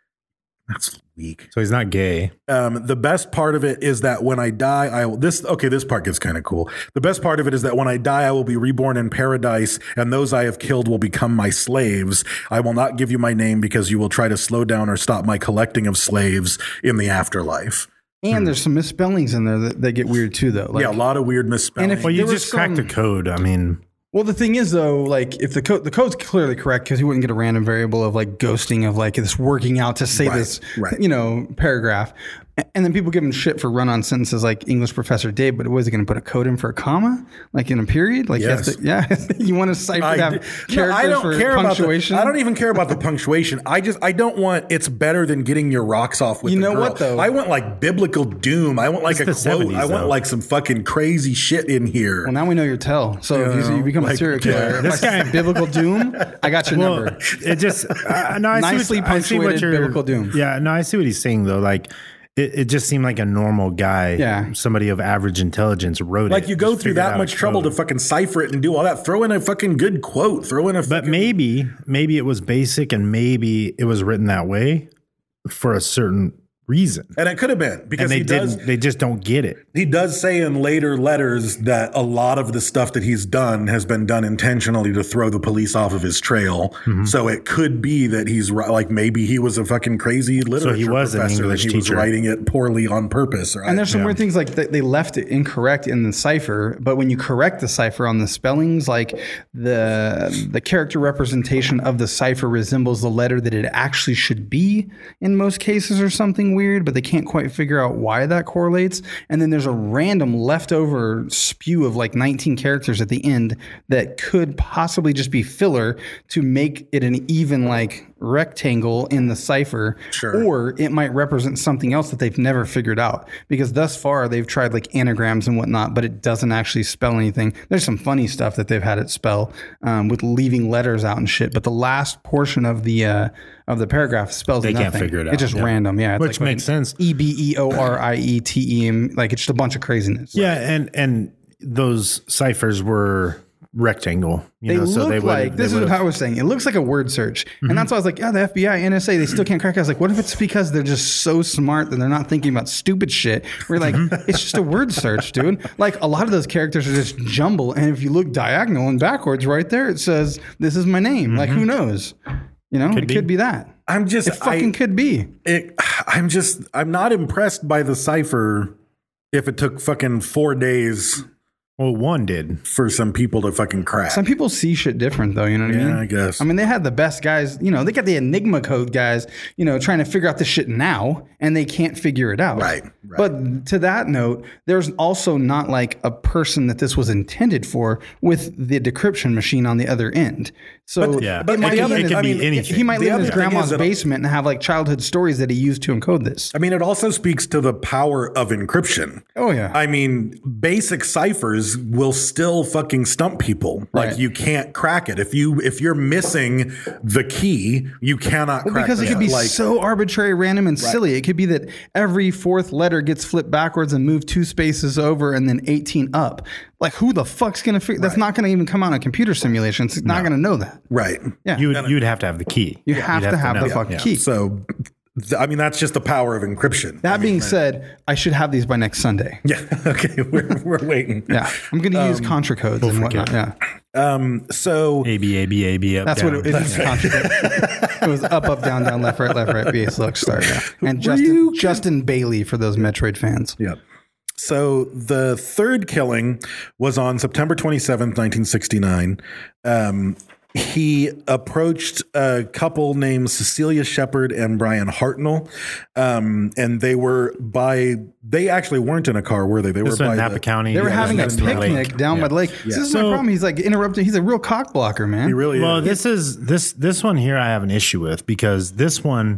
H: That's weak.
F: So he's not gay.
H: Um, the best part of it is that when I die, I will this, okay, this part gets kind of cool. The best part of it is that when I die, I will be reborn in paradise and those I have killed will become my slaves. I will not give you my name because you will try to slow down or stop my collecting of slaves in the afterlife.
G: And there's some misspellings in there that, that get weird too, though. Like,
H: yeah, a lot of weird misspelling.
G: And if-
F: Well, you
G: There
F: just
G: was
F: cracked
G: some-
F: the code. I mean,
G: well, the thing is though, like if the code, the code's clearly correct because he wouldn't get a random variable of like ghosting of like this working out to say
H: Right,
G: this,
H: right.
G: you know, paragraph. And then people give him shit for run-on sentences like English professor Dave, but was he going to put a code in for a comma, like in a period? Like
H: Yes.
G: you have to, yeah, you want to cipher
H: I
G: that
H: d-
G: characters
H: no, I don't
G: for
H: care
G: punctuation?
H: About the, I don't even care about the punctuation. I just I don't want it's better than getting your rocks off with
G: You
H: a
G: know
H: girl.
G: what, though?
H: I want like biblical doom. I want like
F: It's
H: a
F: the
H: quote.
F: seventies,
H: I want
F: though.
H: like some fucking crazy shit in here.
G: Well, now we know your tell. So if you,
H: know,
G: you become a
H: like,
G: serial killer,
H: yeah.
G: if
F: This
G: I
F: guy-
G: say biblical doom, I got your
F: well,
G: number.
F: it just uh, no. I
G: Nicely
F: see what, I see what
G: punctuated
F: you're,
G: biblical doom.
F: Yeah, no, I see what he's saying though. Like, it, it just seemed like a normal guy.
G: Yeah.
F: Somebody of average intelligence wrote it.
H: Like you go
F: just
H: through
F: figured
H: that
F: out
H: much
F: a
H: trouble to
F: code.
H: fucking cipher it and do all that. Throw in a fucking good quote. Throw in a.
F: But
H: fucking,
F: maybe, maybe it was basic, and maybe it was written that way for a certain reason.
H: and it could have been because
F: And they
H: he does.
F: didn't. They just don't get it.
H: He does say in later letters that a lot of the stuff that he's done has been done intentionally to throw the police off of his trail.
F: Mm-hmm.
H: So it could be that he's ri- like maybe he was a fucking crazy literature
F: was an
H: professor
F: English
H: and he was
F: teacher.
H: writing it poorly on purpose. Right?
G: And there's some
F: Yeah.
G: weird things like th- they left it incorrect in the cipher, but when you correct the cipher on the spellings, like the the character representation of the cipher resembles the letter that it actually should be in most cases or something weird, but they can't quite figure out why that correlates. And then there's a random leftover spew of like nineteen characters at the end that could possibly just be filler to make it an even like rectangle in the cipher.
H: Sure.
G: Or it might represent something else that they've never figured out, because thus far they've tried like anagrams and whatnot, but it doesn't actually spell anything. There's some funny stuff that they've had it spell um, with leaving letters out and shit, but the last portion of the uh, of the paragraph spells
F: They
G: nothing.
F: can't figure it out,
G: It's just
F: yeah.
G: random, yeah. It's
F: Which
G: like
F: makes sense.
G: E B E O R I E T E M, like it's just a bunch of craziness.
F: Yeah, and and those ciphers were rectangle. You
G: They
F: know,
G: look
F: so they
G: like
F: would.
G: this is what I was saying. It looks like a word search, and that's why I was like, "Yeah, the F B I, N S A, they still can't crack it." I was like, "What if it's because they're just so smart that they're not thinking about stupid shit?" We're like, "It's just a word search, dude." Like a lot of those characters are just jumble, and if you look diagonal and backwards, right there, it says, "This is my name." Like, who knows? You know, it
F: be.
G: could be that.
H: I'm just
G: It fucking
H: I,
G: could be.
H: it, I'm just I'm not impressed by the cipher. If it took fucking four days
F: Well, one did.
H: for some people to fucking crack.
G: Some people see shit different, though. You know what I
H: Yeah,
G: mean?
H: I guess.
G: I mean, they had the best guys. You know, they got the Enigma code guys. You know, trying to figure out this shit now, and they can't figure it out.
H: Right, right.
G: But to that note, there's also not like a person that this was intended for with the decryption machine on the other end. So,
H: But-
F: Yeah,
H: but
G: it might
H: the
G: be
H: other-
G: in
F: it
G: his-
F: could
H: I
F: be
H: mean,
F: anything.
G: he might
H: The
G: live in
H: other
G: his
H: thing is
G: grandma's
H: that-
G: basement and have like childhood stories that he used to encode this.
H: I mean, it also speaks to the power of encryption.
G: Oh, yeah.
H: I mean, basic ciphers will still fucking stump people. Like
G: Right.
H: you can't crack it if you if you're missing the key, you cannot
G: Well,
H: crack
G: because it
H: the-
G: could be
H: like,
G: so arbitrary, random, and silly. It could be that every fourth letter gets flipped backwards and moved two spaces over and then eighteen up. Like, who the fuck's going to figure? That's not going to even come out in computer simulations. It's not going to know that.
H: right.
G: Yeah.
F: You would, you'd have to have the key.
G: You have
F: You'd
G: to have the
F: know.
G: fucking
F: Yeah.
G: key.
H: So, th- I mean, that's just the power of encryption.
G: That being said, I should have these by next Sunday.
H: Yeah. Okay. We're we're waiting.
G: Yeah. I'm going to use
F: Um,
G: contra codes and whatnot. Yeah.
H: Um. So
F: A B A B A B up.
G: That's
F: down.
G: what it, it is. Contra code. It was up, up, down, down, left, right, left, right, B A select, start. Yeah. And Justin,
H: you-
G: Justin Bailey for those Metroid fans.
H: yeah. So the third killing was on September twenty-seventh, nineteen sixty-nine. Um, he approached a couple named Cecilia Shepard and Brian Hartnell. Um, and they were by, they actually weren't in a car, were they? They
F: This
H: were
F: one
H: by
F: in Napa
H: the,
F: County.
G: They were
F: Yeah,
G: having a
F: next to the lake.
G: picnic down by the lake. This is my
F: So-
G: problem. He's like interrupting. He's a real cock blocker, man.
H: He really
F: Well,
H: is.
F: this is this this one here I have an issue with because this one,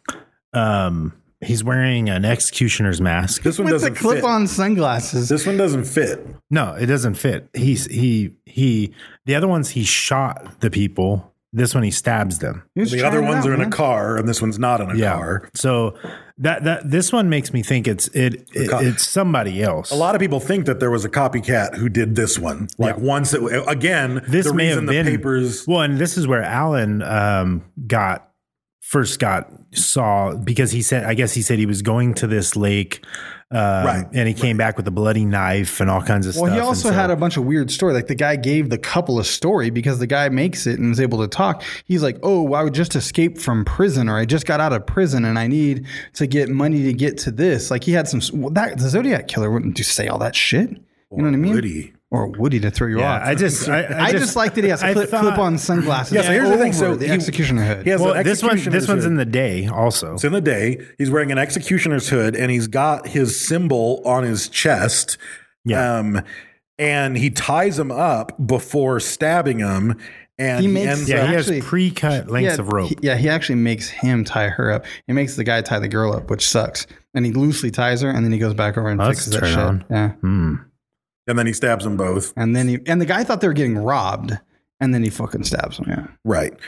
F: um, he's wearing an executioner's mask.
H: This one
G: With the
H: doesn't fit.
G: clip-on sunglasses.
H: This one doesn't fit.
F: No, it doesn't fit. He's he he. The other ones he shot the people. This one he stabs them.
G: He was
H: The
G: trying
H: other
G: it
H: ones
G: out,
H: are in
G: man.
H: a car, and this one's not in a
F: Yeah.
H: car.
F: So that that this one makes me think it's it, it
H: co-
F: it's somebody else.
H: A lot of people think that there was a copycat who did this one. Like
F: Yeah.
H: once it again,
F: This
H: the
F: may
H: reason
F: have
H: the
F: been
H: papers.
F: Well, and this is where Alan um, got first got saw because he said I guess he said he was going to this lake, um,
H: Right,
F: and he came back with a bloody knife and all kinds of
G: Well,
F: stuff.
G: he
F: and
G: also
F: so-
G: had a bunch of weird story. Like the guy gave the couple a story because the guy makes it and is able to talk. He's like, "Oh, I just escaped from prison, or I just got out of prison, and I need to get money to get to this." Like he had some. Well, that the Zodiac killer wouldn't just say all that shit. You know what I mean?
H: Woody.
G: Or Woody to throw you
F: Yeah,
G: off.
F: I just I,
G: I just, like that he has
F: I
G: clip,
F: thought-
G: clip-on sunglasses.
H: Yeah, so here's the thing.
G: over
H: So
G: the
H: he-
G: executioner hood.
H: he has
F: Well,
H: an
F: this one
H: executioner's
F: this one's
H: hood.
F: in the day also.
H: It's in the day. He's wearing an executioner's hood, and he's got his symbol on his chest.
F: Yeah.
H: Um, and he ties him up before stabbing him. And
G: He
H: he,
G: makes-
H: ends
F: Yeah,
H: up.
F: he
G: actually-
F: has pre-cut lengths
G: Yeah,
F: of rope.
G: he- yeah, he actually makes him tie her up. He makes the guy tie the girl up, which sucks. And he loosely ties her, and then he goes back over and
F: Oh, that's
G: fixes
F: a
G: that shit.
F: turn on.
G: Yeah.
F: Hmm.
H: and then he stabs them both.
G: And then he and the guy thought they were getting robbed, and then he fucking stabs him. Yeah.
H: Right.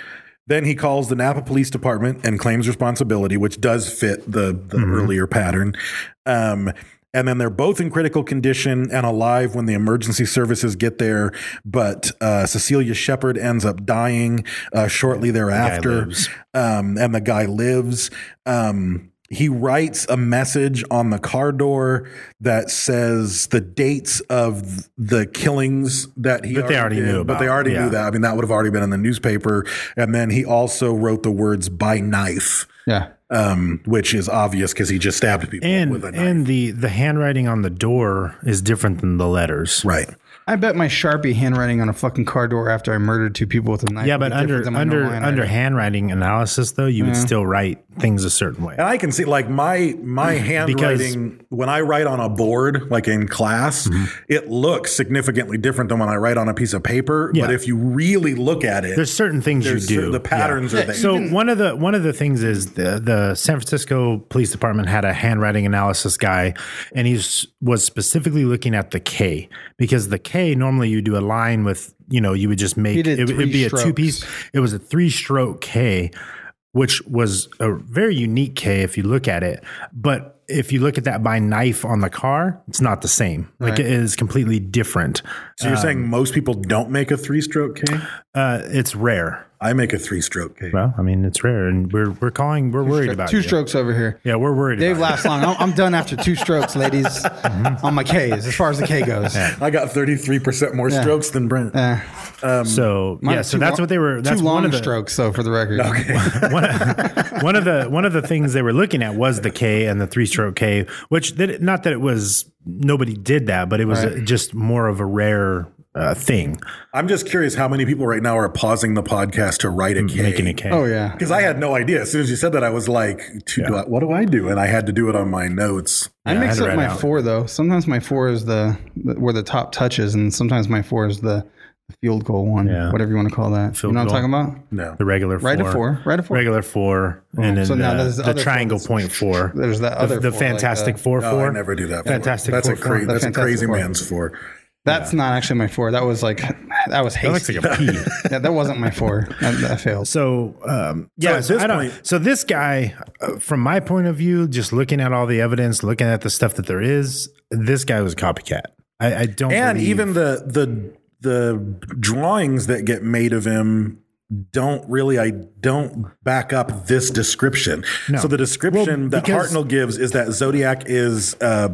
H: Then he calls the Napa Police Department and claims responsibility, which does fit the, the mm-hmm. earlier pattern. Um, and then they're both in critical condition and alive when the emergency services get there. But uh, Cecilia Shepard ends up dying uh, shortly thereafter.
F: The
H: um, and the guy lives. Um, he writes a message on the car door that says the dates of the killings that he
F: But they already
H: did,
F: knew
H: But
F: about,
H: they already
F: yeah.
H: knew that. I mean, that would have already been in the newspaper. And then he also wrote the words by knife.
G: Yeah.
H: Um, which is obvious because he just stabbed people
F: And
H: with a knife.
F: and the the handwriting on the door is different than the letters.
H: Right.
G: I bet my Sharpie handwriting on a fucking car door after I murdered two people with a knife.
F: Yeah,
G: would
F: but
G: be
F: under
G: different than my
F: under
G: normal
F: under
G: handwriting.
F: handwriting analysis though, you would still write things a certain way.
H: And I can see like my my handwriting when I write on a board, like in class,
F: Mm-hmm.
H: it looks significantly different than when I write on a piece of paper.
F: Yeah.
H: But if you really look at it,
F: There's certain things you
H: there's
F: do.
H: cer- the patterns
F: Yeah.
H: are there.
F: So one of the one of the things is the the San Francisco Police Department had a handwriting analysis guy, and he was specifically looking at the K, because the K normally you do a line with, you know, you would just make
G: He
F: it
G: did
F: would
G: three
F: be a
G: strokes.
F: two piece. It was a three stroke K, which was a very unique K if you look at it, but if you look at that by knife on the car, it's not the same. Like
G: Right.
F: it is completely different.
H: So you're saying most people don't make a three stroke K?
F: Uh, it's rare.
H: I make a three stroke K.
F: Well, I mean, it's rare, and we're we're calling. We're worried
G: Stro-
F: about
G: two
F: you.
G: strokes over here.
F: Yeah, we're worried.
G: Dave
F: about
G: lasts long. I'm, I'm done after two strokes, ladies, on my K's, as far as the K goes.
H: I got thirty-three percent more
G: Yeah.
H: strokes than Brent.
G: Uh,
F: it. So
G: mine
F: yeah,
G: are
F: so
G: two
F: that's
G: lo-
F: what they were. That's
G: two
F: one
G: long
F: of the
G: strokes, though, for the record.
F: one, of, one of the one of the things they were looking at was the K and the three stroke K, which that, not that it was nobody did that, but it was
G: Right.
F: a, just more of a rare uh, thing.
H: I'm just curious how many people right now are pausing the podcast to write a K.
F: Making a K.
G: Oh, yeah.
H: Because I had no idea. As soon as you said that, I was like, to do I, what do I do? And I had to do it on my notes.
G: I
F: Yeah, I
G: mix
F: had it
G: up
F: right
G: my
F: out.
G: four, though. Sometimes my four is the, the where the top touches, and sometimes my four is the, the field goal one,
F: Yeah.
G: whatever you want to call that.
F: Field
G: you know what I'm
F: goal.
G: talking about?
H: No.
F: The regular four,
G: Right to four. Right to four.
F: regular four, and then
G: so now
F: the,
G: there's the
F: the
G: other four
F: triangle
G: that's-
F: point four.
G: there's that
F: The-
G: other
F: the,
G: four, like
F: fantastic
G: the-
F: four
H: No,
F: four.
H: I never do that.
F: Fantastic
H: That's a
F: four,
H: crazy.
F: four.
H: That's a
G: Fantastic
H: crazy
G: four.
H: man's four.
G: That's not actually my four. That was like, that was
F: That looks
G: hasty.
F: like a P.
G: yeah, that wasn't my four. That, that failed.
F: So, um, yeah,
H: at
F: so,
H: this
F: I don't-
H: point-
F: so this guy, uh, from my point of view, just looking at all the evidence, looking at the stuff that there is, this guy was a copycat. I, I don't,
H: And
F: believe-
H: even the the the drawings that get made of him don't really I don't back up this description.
F: No.
H: So the description
F: Well,
H: that
F: because-
H: Hartnell gives is that Zodiac is uh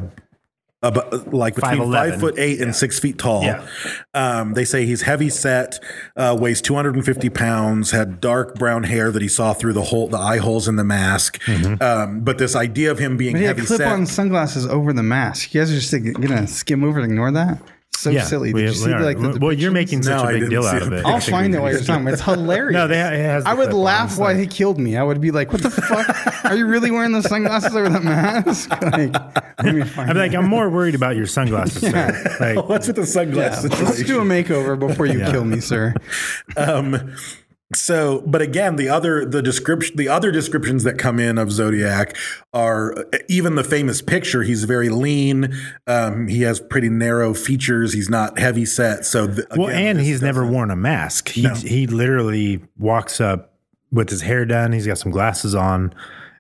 H: about, like between
F: five eleven.
H: five foot eight and six feet tall.
F: Yeah.
H: Um, they say he's heavy set, uh, weighs two hundred fifty pounds, had dark brown hair that he saw through the hole, the eye holes in the mask.
F: Mm-hmm.
H: Um, but this idea of him being
G: But he had
H: heavy
G: clip
H: set.
G: on sunglasses over the mask. You guys are just like, gonna skim over and ignore that? So
F: yeah,
G: silly. Did
F: we-
G: you
F: we
G: see
F: are.
G: like the
F: well, you're
G: depictions?
F: making such
H: No, I
F: a big
H: didn't
F: deal
H: see
F: out of
H: the
F: it.
G: I'll find it while you're talking. It's hilarious.
F: No, they, it has. the
G: I would
F: clip on,
G: laugh
F: so-
G: while he killed me. I would be like, "What the fuck? Are you really wearing the sunglasses over the mask?" Like, let me find
F: I'm like,
G: it.
F: I'm more worried about your sunglasses. Sir. Like,
H: What's with the
G: Yeah,
H: sunglasses?
G: let's do a makeover before you
F: Yeah.
G: kill me, sir.
H: Um, so, but again, the other the description, the other descriptions that come in of Zodiac are even the famous picture. He's very lean. Um, he has pretty narrow features. He's not heavy set. So, th-
F: well,
H: again,
F: and
H: this
F: he's never
H: doesn't-
F: worn a mask. He
H: No.
F: he literally walks up with his hair done. He's got some glasses on,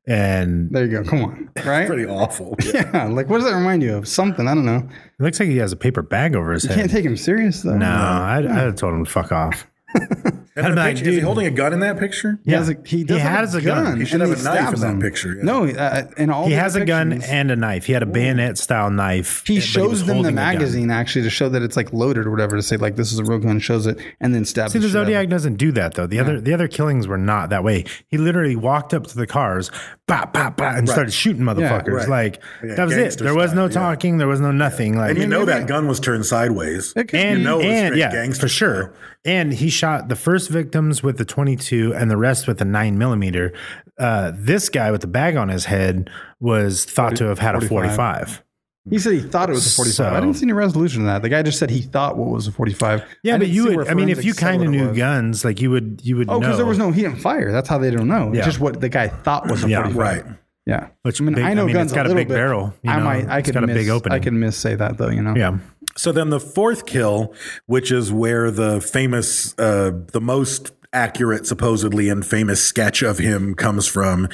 F: and
G: There you go. Come on, right?
H: Pretty awful.
G: Yeah, like what does that remind you of? Something I don't know.
F: it looks like he has a paper bag over his head.
G: Can't take him serious though.
F: no, I'd, I'd have told him to fuck off.
H: And
F: I'd
H: the
F: be like,
H: picture, is he
F: dude.
H: holding a gun in that picture?
G: He has a he, does
F: He
G: have
F: has a gun.
H: He should
G: and
H: have a knife in
G: stabs
H: that
G: him.
H: picture, yeah.
G: No, uh, in all
F: He
G: the
F: has a gun
G: depictions,
F: and a knife. He had a bayonet style knife.
G: He
F: but was
G: shows them the
F: holding a gun.
G: magazine actually to show that it's like loaded or whatever to say like this is a real gun. Shows it and then stabs.
F: See,
G: the
F: the
G: shit out of
F: Zodiac
G: him.
F: doesn't do that though. The other the other killings were not that way. He literally walked up to the cars, bah, bah, bah, and started shooting motherfuckers.
H: right.
F: Like
H: Yeah,
F: that was it.
H: gangster
F: There was no
H: style, yeah.
F: talking. There was no nothing. Like
H: And you know
G: maybe-
H: that gun was turned sideways.
G: It could
F: and
H: you know it was
F: and
H: straight
F: yeah,
H: gangster
F: for sure.
H: style.
F: And he shot the first victims with the twenty-two and the rest with the nine millimeter. Uh, this guy with the bag on his head was thought to have had a
G: forty-five.
F: forty-five.
G: He said he thought it was a forty-five. I
F: So-
G: didn't see any resolution to that. The guy just said he thought what was a forty-five.
F: Yeah,
G: I
F: but
G: didn't
F: you
G: see
F: would.
G: where
F: I mean, if
G: forensics
F: you
G: said
F: kind of
G: what it
F: knew
G: was.
F: guns, like you would, you would.
G: Oh, because
F: know.
G: there was no he didn't fire. That's how they don't know. It's
F: Yeah.
G: just what the guy thought was a
F: Yeah.
G: forty-five.
H: Right.
G: Yeah.
F: Which
G: I mean,
F: big-
G: I know
F: I mean,
G: guns
F: it's got a
G: little
F: big
G: bit.
F: barrel, you
G: I
F: know,
G: might. I
F: it's
G: could
F: got a
G: miss.
F: big opening.
G: I could miss say that though. You know.
F: Yeah.
H: So then the fourth kill, which is where the famous, uh, the most accurate, supposedly, and famous sketch of him comes from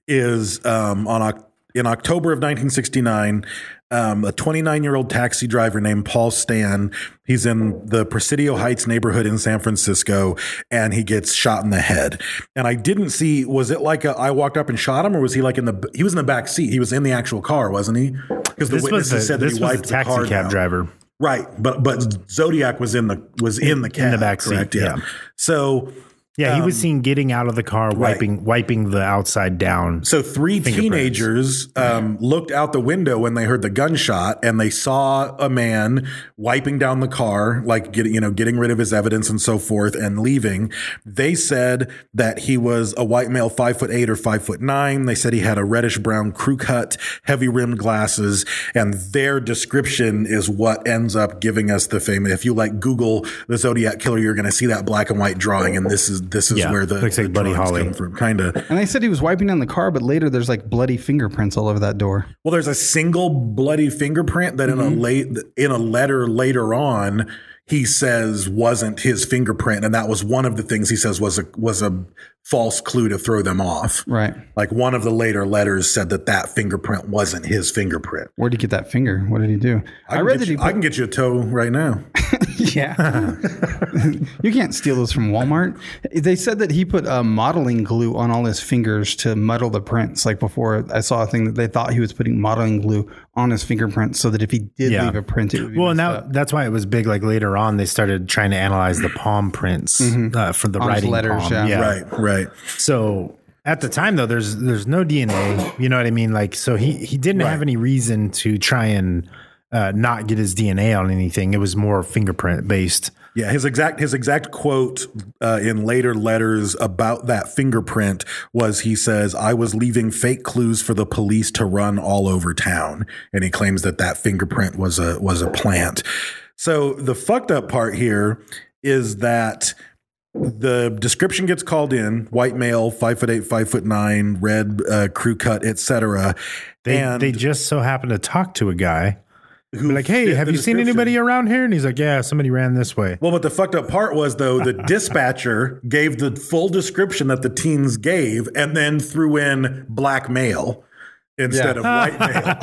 H: is um, on Oc- in October of nineteen sixty-nine. Um, a twenty-nine-year-old taxi driver named Paul Stan. He's in the Presidio Heights neighborhood in San Francisco, and he gets shot in the head. And I didn't see, was it like a, I walked up and shot him, or was he like in the, he was in the back seat. He was in the actual car, wasn't he? Because the
F: This was
H: witnesses
F: the,
H: said that
F: this
H: he
F: was
H: wiped
F: the
H: the car
F: taxi cab
H: down.
F: driver.
H: Right. But, but Zodiac was in the, was in the cab.
F: In the back seat,
H: correct?
F: yeah.
H: So,
F: Yeah, he was
H: Um,
F: seen getting out of the car,
H: right.
F: wiping wiping the outside down.
H: So three
F: Fingerprints.
H: teenagers um, looked out the window when they heard the gunshot, and they saw a man wiping down the car, like getting, you know, getting rid of his evidence and so forth, and leaving. They said that he was a white male, five foot eight or five foot nine. They said he had a reddish brown crew cut, heavy rimmed glasses, and their description is what ends up giving us the famous. If you like Google the Zodiac Killer, you're going to see that black and white drawing, and this is this is
F: Yeah,
H: where the,
F: looks
H: the
F: like Buddy
H: drawings
F: Holly.
H: come from, kind of.
G: And they said he was wiping down the car, but later there's like bloody fingerprints all over that door.
H: Well, there's a single bloody fingerprint that in a late in a letter later on he says wasn't his fingerprint, and that was one of the things he says was a was a false clue to throw them off.
G: Right.
H: Like one of the later letters said that that fingerprint wasn't his fingerprint.
G: Where'd he get that finger? What did he do?
H: I,
G: I,
H: can
G: read
H: get
G: that
H: you,
G: he put,
H: I can get you a toe right now.
G: yeah. You can't steal those from Walmart. They said that he put uh, modeling glue on all his fingers to muddle the prints. Like before, I saw a thing that they thought he was putting modeling glue on his fingerprints so that if he did
F: Yeah.
G: leave a print, it would be
F: Well,
G: messed
F: now
G: up.
F: that's why it was big. Like later on, they started trying to analyze the palm prints uh, for the
G: On his
F: writing
G: letters,
F: palm.
G: yeah.
H: Right, right.
F: So at the time, though, there's there's no D N A. You know what I mean? Like, so he he didn't have
H: Right.
F: any reason to try and uh, not get his D N A on anything. It was more fingerprint based.
H: Yeah, his exact his exact quote uh, in later letters about that fingerprint was, he says, "I was leaving fake clues for the police to run all over town," and he claims that that fingerprint was a was a plant. So the fucked up part here is that the description gets called in: white male, five foot eight, five foot nine, red uh, crew cut, et cetera.
F: They
H: And
F: they just so happened to talk to a guy.
H: who
F: Be like, hey,
H: fit
F: have
H: the
F: you seen
H: description.
F: anybody around here? And he's like, yeah, somebody ran this way.
H: Well, but the fucked up part was, though, the dispatcher gave the full description that the teens gave and then threw in black male instead of white male.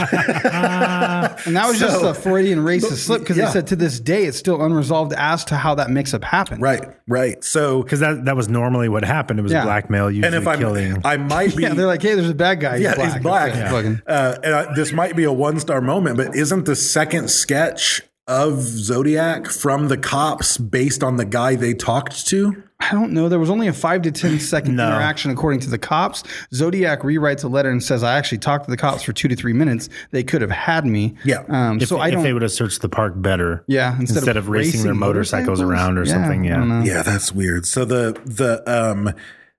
G: And that was just
H: So-
G: a Freudian racist slip because
H: yeah.
G: they said to this day it's still unresolved as to how that mix-up happened.
H: Right, right. So,
F: Because that, that was normally what happened. It was
G: Yeah.
F: a black male usually
H: and if I'm,
F: killing.
H: I might be.
G: Yeah, they're like, hey, there's a bad guy. He's
H: yeah,
G: black.
H: he's black.
G: That's it. Fucking-
H: Uh, and I, this might be a one star moment, but isn't the second sketch of Zodiac from the cops based on the guy they talked to?
G: I don't know. There was only a five to ten second
F: No.
G: interaction according to the cops. Zodiac rewrites a letter and says, I actually talked to the cops for two to three minutes. They could have had me.
H: Yeah.
G: Um,
F: if,
G: so I
F: if
G: don't.
F: they would have searched the park better.
G: yeah. Instead,
F: Instead, of, racing, their motorcycles, around or
G: Yeah,
F: something.
G: I
F: Yeah.
G: don't know.
H: Yeah, that's weird. So the the um.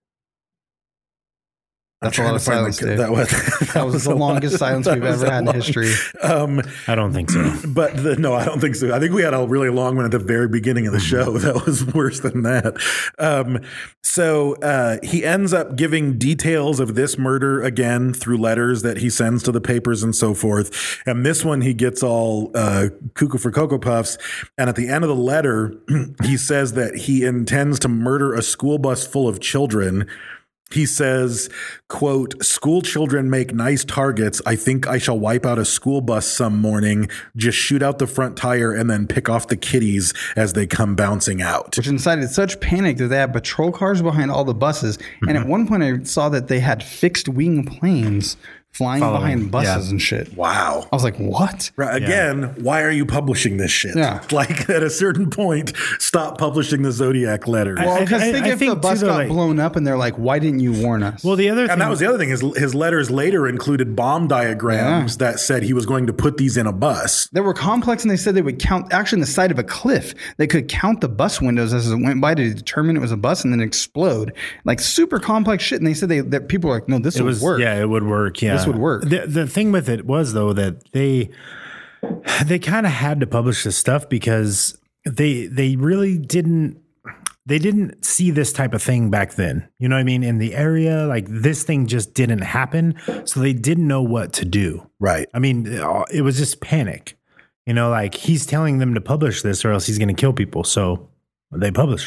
G: That's
H: I'm
G: a lot of
H: trying to find
G: silence,
H: the-
G: Dave.
H: That was,
G: That was the
H: a lot-
G: longest silence
H: that
G: we've
H: was
G: ever
H: a
G: had in
H: lot.
G: history.
H: Um,
F: I don't think so.
H: but the, no, I don't think so. I think we had a really long one at the very beginning of the show. That was worse than that. Um, so uh, he ends up giving details of this murder again through letters that he sends to the papers and so forth. And this one, he gets all uh, cuckoo for Cocoa Puffs. And at the end of the letter, he says that he intends to murder a school bus full of children. He says, quote, "School children make nice targets. I think I shall wipe out a school bus some morning, just shoot out the front tire and then pick off the kiddies as they come bouncing out."
G: Which incited such panic that they had patrol cars behind all the buses. And at one point, I saw that they had fixed wing planes flying
F: Following,
G: behind buses
F: yeah.
G: and shit.
H: Wow.
G: I was like, what?
H: Right. Again, why are you publishing this shit?
G: Yeah.
H: Like at a certain point, stop publishing the Zodiac letters.
G: Well, because
F: I-
G: think
F: I
G: if the
F: think,
G: bus
F: too, though,
G: got
F: like-
G: blown up and they're like, why didn't you warn us?
F: Well, the other thing.
H: And that was the other thing. His, his letters later included bomb diagrams
G: Yeah.
H: that said he was going to put these in a bus.
G: They were complex, and they said they would count, actually, on the side of a cliff. They could count the bus windows as it went by to determine it was a bus and then explode. Like super complex shit. And they said they that people were like, no, this
F: it
G: would
F: was,
G: work.
F: yeah, it would work. Yeah.
G: This would work.
F: The, the thing with it was, though, that they they kind of had to publish this stuff because they they really didn't they didn't see this type of thing back then. You know what I mean? In the area, like this thing just didn't happen, so they didn't know what to do.
H: Right.
F: I mean, it was just panic. You know, like he's telling them to publish this or else he's going to kill people. So they published it.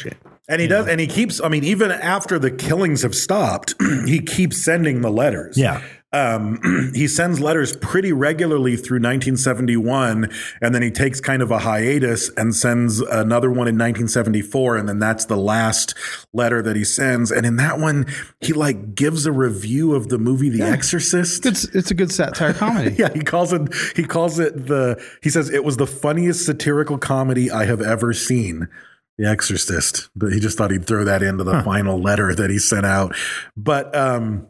H: And he does, and he keeps, I mean, even after the killings have stopped, he keeps sending the letters.
F: Yeah.
H: Um, he sends letters pretty regularly through nineteen seventy-one, and then he takes kind of a hiatus and sends another one in nineteen seventy-four, and then that's the last letter that he sends. And in that one, he like gives a review of the movie The Exorcist.
G: It's it's a good satire comedy.
H: Yeah, he calls it he calls it the he says it was the funniest satirical comedy I have ever seen. The Exorcist. But he just thought he'd throw that into the huh. final letter that he sent out. But um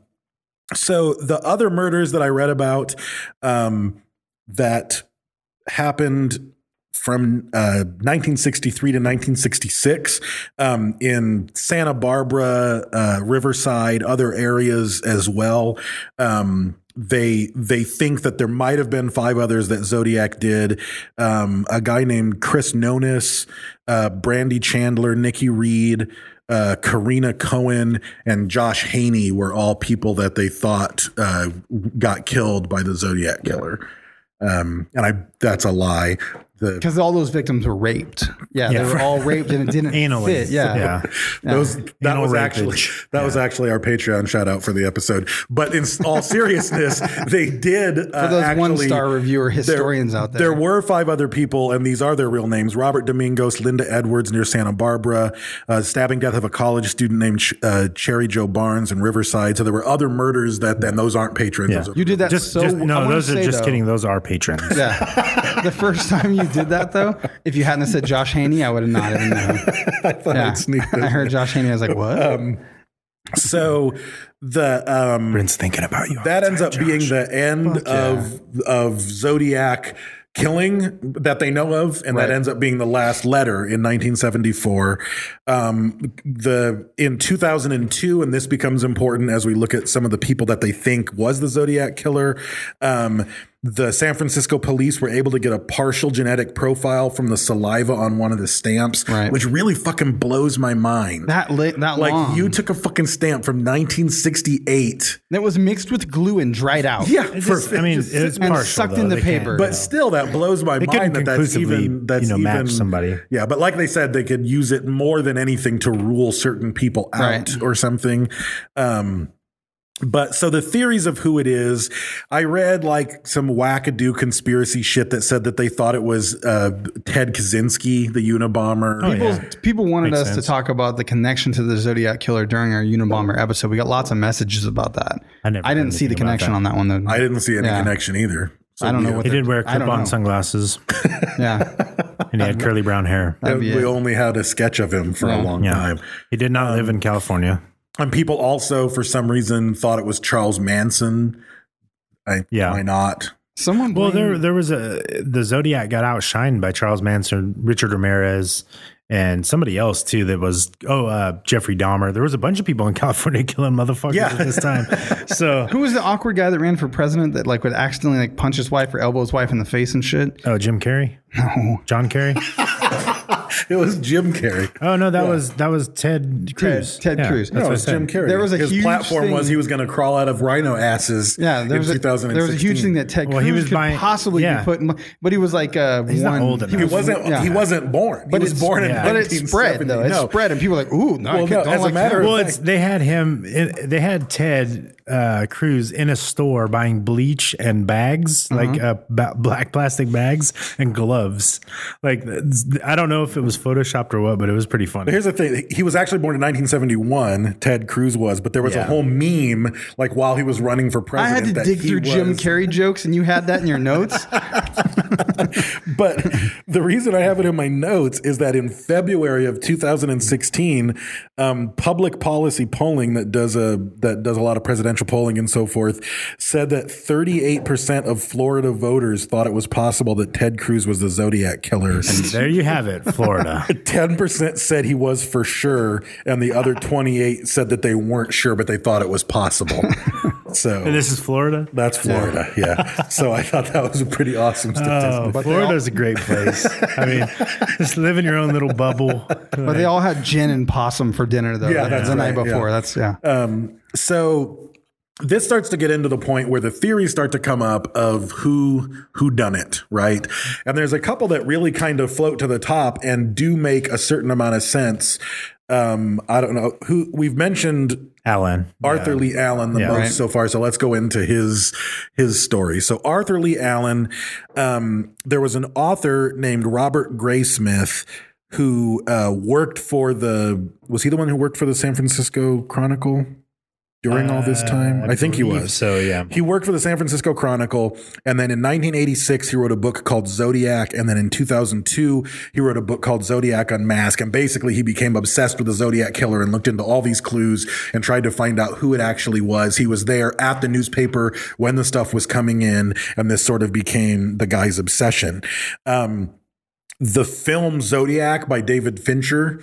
H: so the other murders that I read about um, that happened from uh, nineteen sixty-three to nineteen sixty-six um, in Santa Barbara, uh, Riverside, other areas as well. Um, they they think that there might have been five others that Zodiac did. Um, a guy named Chris Nonis, uh, Brandy Chandler, Nikki Reed, Uh, Karina Cohen, and Josh Haney were all people that they thought uh, got killed by the Zodiac killer. Um, and I that's a lie.
G: Because all those victims were raped. Yeah,
F: Yeah.
G: they were all raped and it didn't
F: Anally.
G: fit. Yeah.
F: Yeah.
H: Those that
F: Anal
H: was
F: rapage.
H: actually that was actually our Patreon shout out for the episode. But in all seriousness, they did uh,
G: For those
H: actually,
G: one-star reviewer historians out there.
H: There were five other people, and these are their real names: Robert Domingos, Linda Edwards near Santa Barbara, uh, stabbing death of a college student named uh, Cherry Joe Barnes in Riverside. So there were other murders that, and those aren't patrons.
F: Yeah.
H: Those are
G: You did that
F: Just,
G: so
F: just
G: I
F: no,
G: wanna
F: those are
G: say,
F: just
G: though-
F: kidding. Those are patrons.
G: Yeah. The first time you did that, though, if you hadn't have said Josh Haney, I would have not even known.
H: I thought
G: Yeah.
H: I'd sneak this
G: I heard Josh Haney. I was like, what?
H: Um, so the um,
F: Brent's thinking about you. all
H: that
F: the
H: ends
F: time,
H: up being
F: Josh.
H: the end
G: Fuck yeah.
H: of of Zodiac killing that they know of, and
G: Right.
H: that ends up being the last letter in nineteen seventy-four. Um, the in two thousand two, and this becomes important as we look at some of the people that they think was the Zodiac killer. Um, the San Francisco police were able to get a partial genetic profile from the saliva on one of the stamps,
G: Right.
H: which really fucking blows my mind.
G: that late, that
H: like
G: long.
H: you took a fucking stamp from nineteen sixty-eight.
G: that was mixed with glue and dried out.
H: Yeah,
F: It
H: for-
F: just- I mean,
H: just-
F: it's
G: and
F: partial,
G: sucked
F: though.
G: into
F: They can't-
G: paper.
H: but still, that blows my
F: They
H: mind
F: couldn't
H: that that's
F: conclusively,
H: even that's
F: you know,
H: even
F: match somebody.
H: Yeah, but like they said, they could use it more than anything to rule certain people out
G: Right.
H: or something. Um, but so the theories of who it is, I read like some wackadoo conspiracy shit that said that they thought it was uh, Ted Kaczynski, the Unabomber.
F: Oh,
G: People,
F: yeah.
G: people wanted
F: Makes
G: us
F: sense.
G: to talk about the connection to the Zodiac Killer during our Unabomber episode. We got lots of messages about that.
F: I never
G: I
F: heard
G: didn't see the
F: anything about
G: connection
F: that.
G: on that one, though.
H: I didn't see any
G: Yeah.
H: connection either. So
G: I don't know
H: we-
G: what
F: He
G: the-
F: did wear
G: I don't
F: clip-on
G: know.
F: sunglasses,
G: Yeah.
F: and he had curly brown hair.
G: That'd be
H: we
G: it.
H: only had a sketch of him for
G: Yeah.
H: a long
F: Yeah,
H: time.
F: he did not live in California.
H: And people also, for some reason, thought it was Charles Manson. I,
F: Yeah.
H: Why not?
G: Someone
F: Well, there
G: blamed-
F: there was a the Zodiac got outshined by Charles Manson, Richard Ramirez, and somebody else too. That was oh uh, Jeffrey Dahmer. There was a bunch of people in California killing motherfuckers
H: Yeah.
F: at this time. So
G: Who was the awkward guy that ran for president that like would accidentally like punch his wife or elbow his wife in the face and shit?
F: oh, Jim Carrey,
G: No.
F: John Carrey.
H: It was Jim Carrey.
F: Oh no, that was that was Ted Cruz.
G: Ted
F: Yeah,
G: Cruz.
F: That's
H: No,
F: what
H: it
F: I
H: was
F: said.
H: Jim Carrey.
G: There was a
H: His
G: huge
H: platform
G: thing-
H: was he was going to crawl out of rhino asses.
G: Yeah, there
H: in
G: was, a,
H: two thousand sixteen.
G: there was a huge thing that Ted
F: Well,
G: Cruz
F: he was
G: could
F: buying-
G: possibly
F: yeah.
G: be put in, but he was like uh,
F: He's not
G: one.
F: old enough.
H: He wasn't.
G: yeah.
H: He wasn't born.
G: But
H: he was
G: it's-
H: born in
F: yeah.
G: But it
H: nineteen
G: spread
H: seventy.
G: though. It
H: No.
G: spread, and people were like, "Ooh, no, I
H: Well,
G: can't,
H: no,
G: don't
H: as a
G: like
H: matter
G: him."
H: of
F: Well, it's they had him. It, they had Ted uh, Cruz in a store buying bleach and bags, like uh, ba- black plastic bags and gloves. Like I don't know if it was photoshopped or what, but it was pretty funny.
H: But here's the thing: he was actually born in nineteen seventy-one. Ted Cruz was, but there was a
F: Yeah.
H: whole meme like while he was running for
G: I
H: president.
G: had to
H: that
G: dig
H: he
G: through Jim
H: was-
G: Carrey jokes, and you had that in your notes.
H: But the reason I have it in my notes is that in February of two thousand sixteen, um, public policy polling that does a that does a lot of presidential polling and so forth said that thirty-eight percent of Florida voters thought it was possible that Ted Cruz was the Zodiac killer.
F: There you have it, Florida.
H: ten percent said he was for sure, and the other twenty-eight said that they weren't sure, but they thought it was possible. So
F: And this is Florida.
H: that's Florida, yeah. So I thought that was a pretty awesome statistic.
F: Oh, Florida's a great place. I mean, just live in your own little bubble.
G: But they all had gin and possum for dinner though.
H: Yeah,
G: the,
H: that's
G: the night
H: right,
G: before.
H: yeah.
G: That's yeah.
H: Um, so this starts to get into the point where the theories start to come up of who who done it, right? And there's a couple that really kind of float to the top and do make a certain amount of sense. Um, I don't know who we've mentioned.
F: Alan.
H: Arthur
F: Yeah.
H: Lee Allen the
F: Yeah.
H: most
G: Right.
H: so far. So let's go into his his story. So Arthur Lee Allen, um, there was an author named Robert Graysmith who uh, worked for the. Was he the one who worked for the San Francisco Chronicle during all this time?
F: Uh,
H: I think he
F: believe
H: was.
F: So, yeah.
H: He worked for the San Francisco Chronicle, and then in nineteen eighty-six, he wrote a book called Zodiac, and then in two thousand two, he wrote a book called Zodiac Unmasked, and basically he became obsessed with the Zodiac Killer and looked into all these clues and tried to find out who it actually was. He was there at the newspaper when the stuff was coming in, and this sort of became the guy's obsession. Um, the film Zodiac by David Fincher,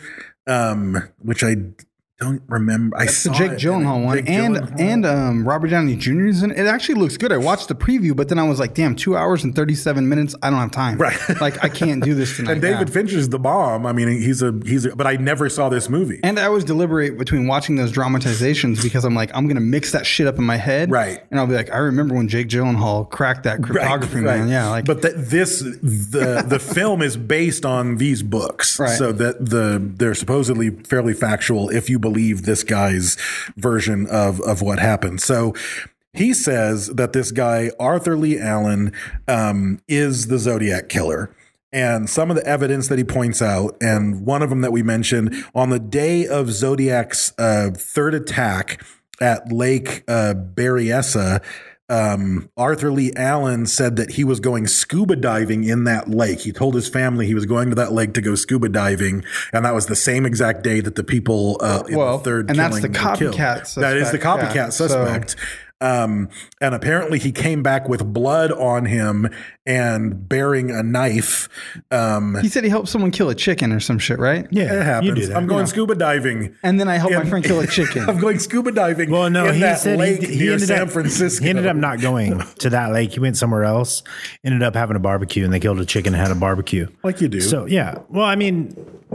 H: um, which I don't remember. I
G: It's the
H: saw
G: Jake
H: it.
G: Gyllenhaal one,
H: Jake
G: and
H: Gyllenhaal.
G: and um, Robert Downey Junior is in it. It actually looks good. I watched the preview, but then I was like, "Damn, two hours and thirty-seven minutes. I don't have time.
H: Right.
G: Like I can't do this tonight."
H: And David
G: Yeah.
H: Fincher's the bomb. I mean, he's a he's a, but I never saw this movie.
G: And I always deliberate between watching those dramatizations because I'm like, I'm gonna mix that shit up in my head,
H: Right.
G: And I'll be like, I remember when Jake Gyllenhaal cracked that cryptography, man. Yeah, like,
H: but that this the the film is based on these books,
G: Right.
H: so that the they're supposedly fairly factual if you believe this guy's version of of what happened. So he says that this guy Arthur Lee Allen um, is the Zodiac Killer. And some of the evidence that he points out, and one of them that we mentioned, on the day of Zodiac's uh, third attack at Lake uh, Berryessa, um, Arthur Lee Allen said that he was going scuba diving in that lake. He told his family he was going to that lake to go scuba diving, and that was the same exact day that the people uh, in
G: Well,
H: the third
G: and that's
H: killing
G: the
H: were killed.
G: copycat
H: That is the
G: suspect,
H: copycat
G: yeah. So-
H: suspect. Um, and apparently he came back with blood on him and bearing a knife. Um,
G: he said he helped someone kill a chicken or some shit, right?
F: Yeah,
H: it happens.
F: you do that.
H: I'm going
G: Yeah.
H: scuba diving.
G: And then I helped my
H: in-
G: friend kill a chicken.
H: I'm going scuba diving.
F: Well, no,
H: in
F: he
H: that
F: said
H: lake
F: he, he
H: near
F: ended
H: San
F: up,
H: Francisco.
F: He ended up not going to that lake. He went somewhere else. Ended up having a barbecue, and they killed a chicken and had a barbecue.
H: Like you do.
F: So yeah, well, I mean,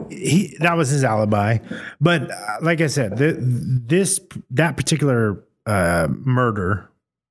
F: he that was his alibi. But uh, like I said, the, this that particular uh, murder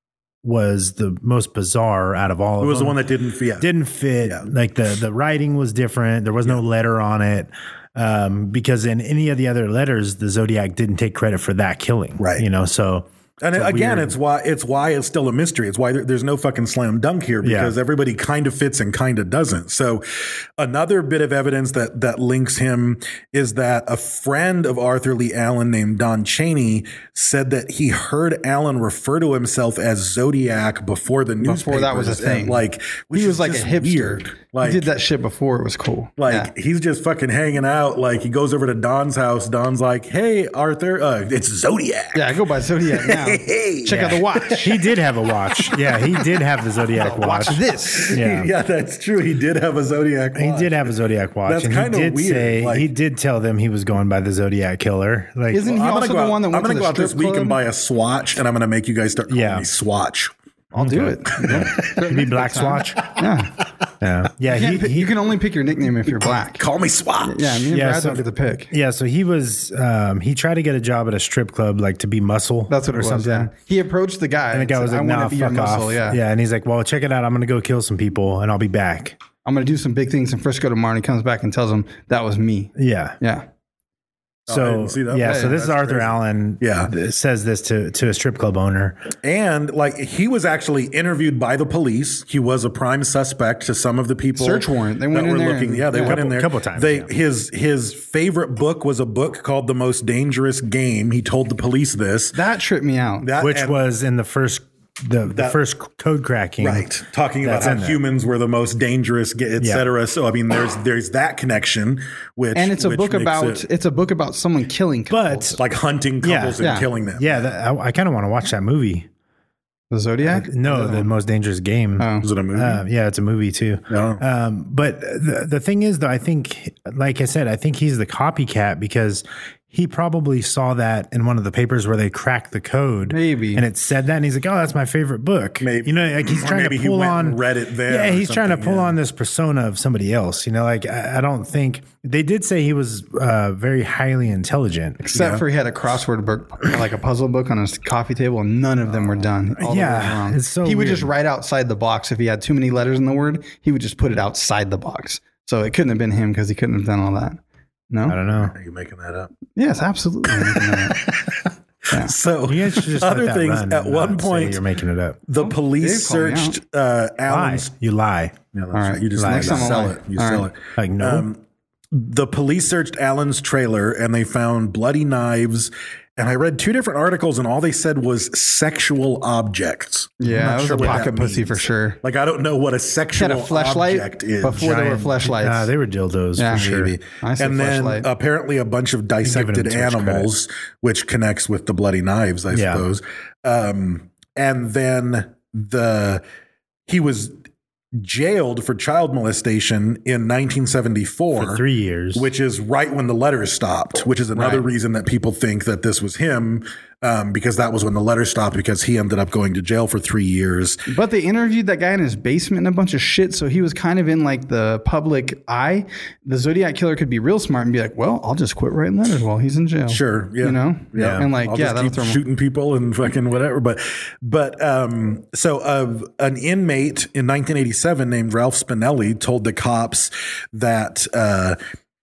F: was the most bizarre out of all of
H: It was
F: them.
H: the one that didn't fit.
F: didn't fit.
H: Yeah.
F: Like the the writing was different. There was no letter on it. Um, because in any of the other letters, the Zodiac didn't take credit for that killing.
H: Right.
F: You know, so
H: And
F: it's a
H: again,
F: weird-
H: it's why it's why it's still a mystery. It's why there, there's no fucking slam dunk here because
F: Yeah.
H: everybody kind of fits and kind of doesn't. So, another bit of evidence that that links him is that a friend of Arthur Lee Allen named Don Chaney said that he heard Allen refer to himself as Zodiac before the newspapers.
G: Before that was a
H: and,
G: thing.
H: like which
G: he was
H: is
G: like a
H: just
G: hipster.
H: weird. Like
G: he did that shit before it was cool.
H: Like
G: Yeah.
H: he's just fucking hanging out. Like he goes over to Don's house. Don's like, "Hey, Arthur, uh, it's Zodiac."
G: Yeah, I go by Zodiac now.
H: Hey.
G: Check out the watch.
F: he did have a watch. Yeah, he did have the Zodiac watch.
G: Watch this.
F: Yeah.
H: Yeah, that's true. He did have a Zodiac
F: He
H: watch.
F: did have a Zodiac watch,
H: That's
F: and he
H: kinda
F: did
H: weird,
F: say
H: like-
F: he did tell them he was going by the Zodiac Killer. Like,
G: Isn't he
H: I'm gonna
G: also
H: go
G: the
H: out,
G: one that
H: I'm
G: went
H: gonna
G: to
H: go
G: the
H: out this
G: strip
H: week
G: club?
H: and buy a swatch, and I'm gonna make you guys start calling
F: Yeah.
H: me Swatch.
G: I'll do it.
F: He'd be Black Swatch.
G: Yeah.
F: Yeah, yeah.
G: You,
F: He,
G: can't pick-
F: he
G: you can only pick your nickname if you're black.
H: Call me Swatch.
G: Yeah, me and
F: Yeah,
G: Brad
F: so-
G: don't get the pick.
F: yeah. So he was. Um, he tried to get a job at a strip club, like to be muscle.
G: That's what
F: or
G: it was.
F: something.
G: Yeah. He approached the guy.
F: And the guy
G: said,
F: was like,
G: I want
F: "Nah,
G: to be your
F: fuck
G: muscle."
F: off."
G: Yeah.
F: yeah. And he's like, "Well, check it out. I'm gonna go kill some people, and I'll be back."
G: I'm going to do some big things in Frisco tomorrow. And he comes back and tells him that was me.
F: Yeah.
G: Yeah.
H: Oh, I
F: So
H: didn't see that.
F: yeah,
H: Yeah,
F: so this is
H: that's
F: Arthur
H: crazy.
F: Allen.
H: Yeah.
F: th- says this to to a strip club owner.
H: And like he was actually interviewed by the police. He was a prime suspect to some of the people.
G: Search warrant. They went
H: that
G: in
H: were
G: there
H: looking.
G: and-
H: yeah, they
G: yeah.
H: went in
F: Couple-
H: there
F: couple times,
H: They
F: yeah.
H: his his favorite book was a book called The Most Dangerous Game. He told the police this.
G: That tripped me out.
H: That
F: Which
H: and-
F: was in the first the, the
H: That-
F: first code cracking.
H: Right, talking about
F: That's
H: how
F: in there.
H: humans were the most dangerous, et
F: Yeah.
H: cetera. So I mean, there's there's that connection, which
G: and it's a
H: which
G: book
H: makes
G: about
H: it
G: it's a book about someone killing couples.
F: But
H: like hunting couples
F: Yeah,
H: and
G: yeah.
H: killing them.
F: yeah, that, I, I kind of want to watch that movie.
G: the Zodiac?
F: No, the most dangerous game.
G: Oh.
H: Was it a movie?
F: Uh, yeah, it's a movie too.
H: Oh.
F: Um, but the the thing is, though, I think, like I said, I think he's the copycat because he probably saw that in one of the papers where they cracked the code.
G: Maybe.
F: And it said that, and he's like, "Oh, that's my favorite book."
H: Maybe.
F: You know, like he's
H: Or
F: trying
H: maybe
F: to
H: he
F: pull
H: went
F: on
H: and read it there
F: Yeah,
H: or
F: he's trying to
H: something,
F: pull
H: yeah.
F: on this persona of somebody else. You know, like I, I don't think they did say he was uh, very highly intelligent.
G: Except for he had a crossword book, like a puzzle book on his coffee table, and none of them were done. All of them
F: Yeah,
G: were wrong.
F: it's so
G: he would
F: weird.
G: just write outside the box. If he had too many letters in the word, he would just put it outside the box. So it couldn't have been him because he couldn't have done all that. No,
F: I don't know.
H: Are you making that up?
G: Yes, absolutely. I'm making that up. Yeah.
H: So
F: You guys should just let
H: other
F: that
H: things.
F: run
H: At
F: and
H: one
F: not say
H: point,
F: you're making it up.
H: the police
G: Dave called me
H: searched uh,
F: Lie.
H: Alan's.
F: You lie.
H: Yeah, that's
G: All right.
H: right. You just
F: Lie.
H: next
F: Next
H: time
G: time I'll
H: sell
G: lie.
H: it. You
G: All
H: sell
G: right.
H: it.
F: Like no.
H: Um, the police searched Alan's trailer and they found bloody knives. And I read two different articles, and all they said was sexual objects. I'm
G: Yeah,
H: not
G: that was
H: sure
G: a
H: what that
G: pocket pussy
H: means.
G: for sure.
H: Like, I don't know what a sexual
G: Had a fleshlight
H: object is.
G: before there were
F: Giant-
G: fleshlights.
F: Nah, they were dildos
G: Yeah.
F: for sure.
H: Maybe.
G: I say
H: And then
G: fleshlight.
H: apparently a bunch of dissected
F: too much
H: animals, which connects with the bloody knives, I
F: Yeah.
H: suppose. Um, and then the he was jailed for child molestation in nineteen seventy-four
F: For three years.
H: which is right when the letters stopped, which is another
G: Right.
H: reason that people think that this was him, um, because that was when the letters stopped, because he ended up going to jail for three years.
G: But they interviewed that guy in his basement and a bunch of shit, so he was kind of in like the public eye. The Zodiac killer could be real smart and be like, "Well, I'll just quit writing letters while he's in jail."
H: Sure, yeah,
G: you know,
H: yeah,
G: and like,
H: I'll
G: yeah,
H: just
G: that'll
H: keep
G: throw him.
H: shooting people and fucking whatever. But, but um, so uh, an inmate in nineteen eighty-seven named Ralph Spinelli told the cops that. Uh,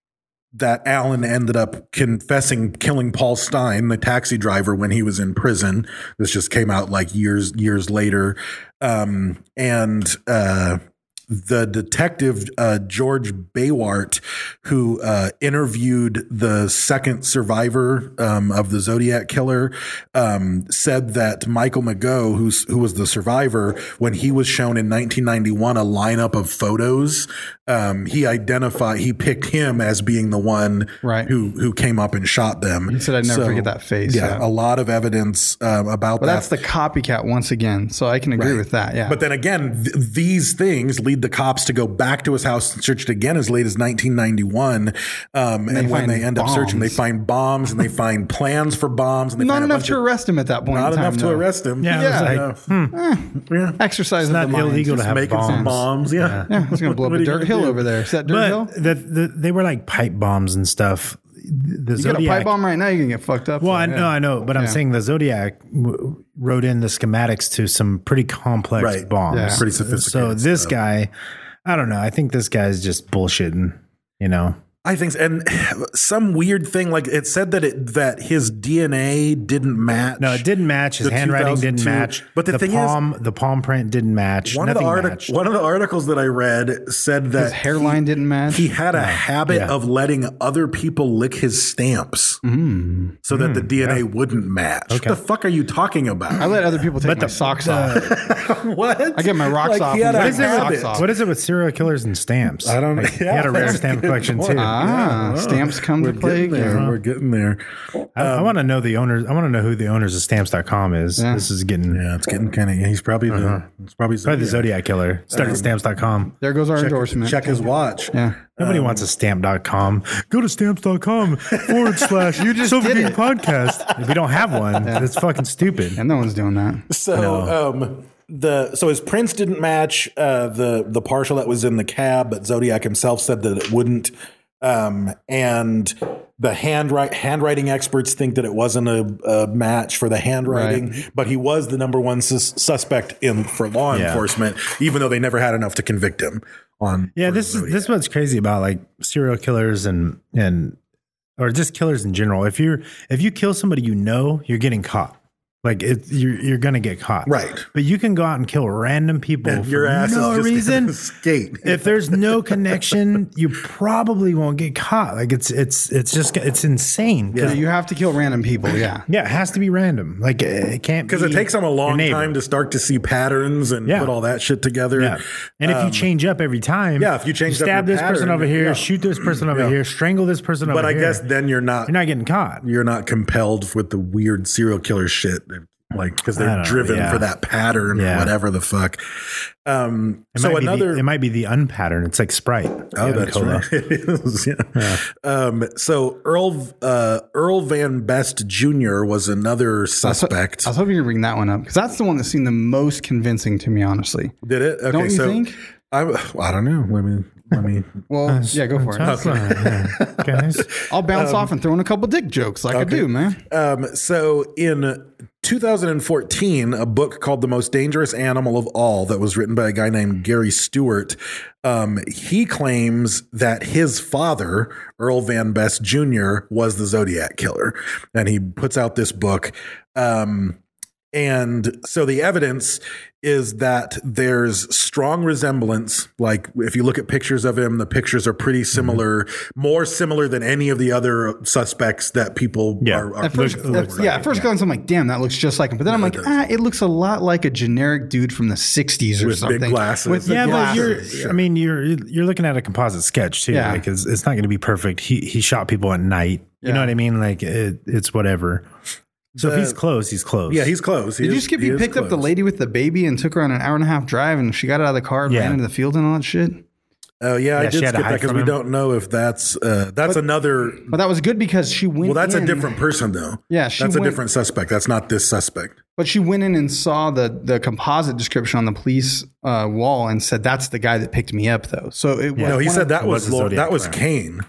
H: that Alan ended up confessing killing Paul Stein, the taxi driver, when he was in prison. This just came out like years, years later. Um, and, uh, the detective, uh, George Baywart, who, uh, interviewed the second survivor, um, of the Zodiac killer, um, said that Michael McGough, who's, who was the survivor, when he was shown in nineteen ninety-one, a lineup of photos, um, he identified, he picked him as being the one
G: Right.
H: who, who came up and shot them.
G: He said, "I'd never forget that face."
H: Yeah,
G: Yeah.
H: a lot of evidence, um, about
G: But
H: that.
G: that's the copycat once again, so I can agree
H: Right.
G: with that. Yeah,
H: But then again, th- these things lead the cops to go back to his house and search it again as late as nineteen ninety-one. Um, and
G: they
H: when
G: find
H: they end up searching, they
G: bombs.
H: find bombs and they find plans for bombs. And they
G: not
H: find a
G: enough
H: bunch
G: to
H: of-
G: arrest him at that point.
H: Not
G: in time,
H: enough to
G: though.
H: arrest him.
F: Yeah,
G: Yeah.
F: it was like, hmm,
H: yeah.
G: Exercise
F: it's
G: of
F: not
G: the mind.
F: illegal to
H: Just
F: have
H: making some
F: bombs.
H: bombs. Yeah.
G: Yeah, it's gonna blow up
H: What
G: a
H: are you
G: dirt
H: gonna
G: hill
H: do?
G: over there. Is that dirt hill?
F: But the, the, they were like pipe bombs and stuff. The
G: You
F: Zodiac,
G: get a pipe bomb right now, you can get fucked up.
F: Well,
G: so,
F: I
G: yeah.
F: know, I know, but I'm
G: Yeah.
F: saying the Zodiac w- wrote in the schematics to some pretty complex
H: Right.
F: bombs.
G: Yeah.
H: Pretty sophisticated
F: So this
H: stuff.
F: guy, I don't know. I think this guy's just bullshitting. You know,
H: I think, so. And some weird thing, like it said that it that his D N A didn't match.
F: no, it didn't match. His
H: The
F: handwriting didn't
H: two thousand two
F: match.
H: But the, thing
F: palm, the palm print didn't match.
H: is, one of the
F: Nothing
H: artic-
F: matched.
H: one of the articles that I read said that
G: His hairline didn't match.
H: he had a habit
F: Yeah.
H: of letting other people lick his stamps so that the D N A wouldn't match.
F: Okay.
H: What the fuck are you talking about?
G: I let other people take my
F: the-
G: socks
F: the-
G: off.
H: what?
G: I get my rocks
H: Like,
G: off
H: He had
G: and
H: a
G: take my
H: habit.
G: socks off.
F: What is it with serial killers and stamps?
H: I don't know.
F: Like, he had a rare
H: that's
F: stamp
H: good
F: collection
H: point.
F: too.
G: Ah, stamps come
H: We're
G: to play
H: getting there.
G: again.
H: We're getting there.
F: I, I want to know the owners. I want to know who the owners of stamps dot com is.
G: Yeah.
F: This is getting
H: Yeah, it's getting kind of. He's probably the. It's probably,
F: probably the Zodiac killer. Started stamps dot com.
G: There goes our
H: Check,
G: endorsement.
H: check his watch.
G: Yeah.
F: Nobody wants a stamp dot com. Go to stamps dot com forward slash you just
G: did it.
F: podcast. If we don't have one, that's fucking stupid.
G: And no one's doing that.
H: So um, the so his prints didn't match uh, the the partial that was in the cab, but Zodiac himself said that it wouldn't. Um, and the handwrite handwriting experts think that it wasn't a, a match for the handwriting,
G: Right.
H: but he was the number one sus- suspect in for law
F: Yeah.
H: enforcement, even though they never had enough to convict him on.
F: Yeah,
H: for
F: this is
H: Zodiac.
F: this is what's crazy about like serial killers and and or just killers in general. If you're if you kill somebody you know, you're getting caught. Like it, you're you're gonna get caught,
H: Right.
F: But you can go out and kill random people
H: And
F: for
H: your ass
F: no
H: is just
F: reason.
H: gonna skate.
F: If there's no connection, you probably won't get caught. Like it's it's it's just it's insane.
G: Yeah. You have to kill random people. Yeah.
F: Yeah, it has to be random. Like it can't
H: Because it
F: be
H: takes them a
F: your
H: long
F: neighbor.
H: time to start to see patterns and
F: Yeah.
H: put all that shit together.
F: Yeah, and if you
H: Um,
F: change up every time,
H: yeah, if you change up
F: stab
H: your
F: this person
H: pattern,
F: over here,
H: yeah.
F: shoot this person over
H: Yeah.
F: here, strangle this person over
H: but I
F: here.
H: guess then you're not
F: you're not getting caught.
H: you're not compelled with the weird serial killer shit, like because
F: I
H: they're
F: don't know,
H: driven
F: yeah.
H: for that pattern
F: Yeah.
H: or whatever the fuck. Um,
F: It
H: so
F: might be the-
H: another,
F: it might be the unpattern. It's like Sprite.
H: oh,
F: The
H: that's
F: cola.
H: right. It is, yeah. Um, so Earl uh, Earl Van Best Junior was another suspect.
G: I was hoping you'd bring that one up because that's the one that seemed the most convincing to me, honestly.
H: Did it? Okay,
G: Don't you
H: so
G: think?
H: I, well, I don't know. Let me let me.
G: Well, yeah, go for it.
F: That's fine, yeah. Guys,
G: I'll bounce off and throw in a couple dick jokes like I do, man.
H: Um, so in two thousand fourteen, a book called The Most Dangerous Animal of All that was written by a guy named Gary Stewart. Um, he claims that his father, Earl Van Best Junior, was the Zodiac killer. And he puts out this book. Um, and so the evidence is that there's strong resemblance. Like if you look at pictures of him, the pictures are pretty similar, mm-hmm. more similar than any of the other suspects that people
F: Yeah.
H: are, are
G: At first,
H: looking
G: at-
H: for.
G: yeah, at first glance, I'm like, damn, that looks just like him. But then I'm
H: Yeah,
G: like,
H: it does.
G: ah, it looks a lot like a generic dude from the sixties or
H: With big
G: something.
H: glasses.
G: With the
F: Yeah, but you're.
G: glasses.
F: I mean, you're you're looking at a composite sketch too.
G: Yeah.
F: Like it's, it's not going to be perfect. He he shot people at night. You
G: Yeah.
F: know what I mean? Like it, it's whatever. So
H: The-
F: if he's close, he's close.
H: Yeah, he's close. He
G: Did you
H: is-
G: skip?
H: he
G: You
H: is
G: picked up the
H: close.
G: lady with the baby and took her on an hour and a half drive, and she got out of the car and
F: Yeah.
G: ran into the field and all that shit.
H: Oh yeah, I
F: Yeah,
H: did
F: she had to
H: skip that
F: hide
H: because
F: from
H: we
F: him.
H: don't know if that's uh, that's another.
G: But that was good because she went.
H: Well, that's
G: in,
H: a different person though.
G: Yeah, she
H: that's a
G: went-
H: different suspect. That's not this suspect.
G: But she went in and saw the the composite description on the police uh, wall and said, "That's the guy that picked me up." Though, so it was
H: No, he
G: one
H: said
G: of-
H: that
F: it
H: was
F: was a
H: Lord,
F: Zodiac
H: that was
F: crime.
H: Kane.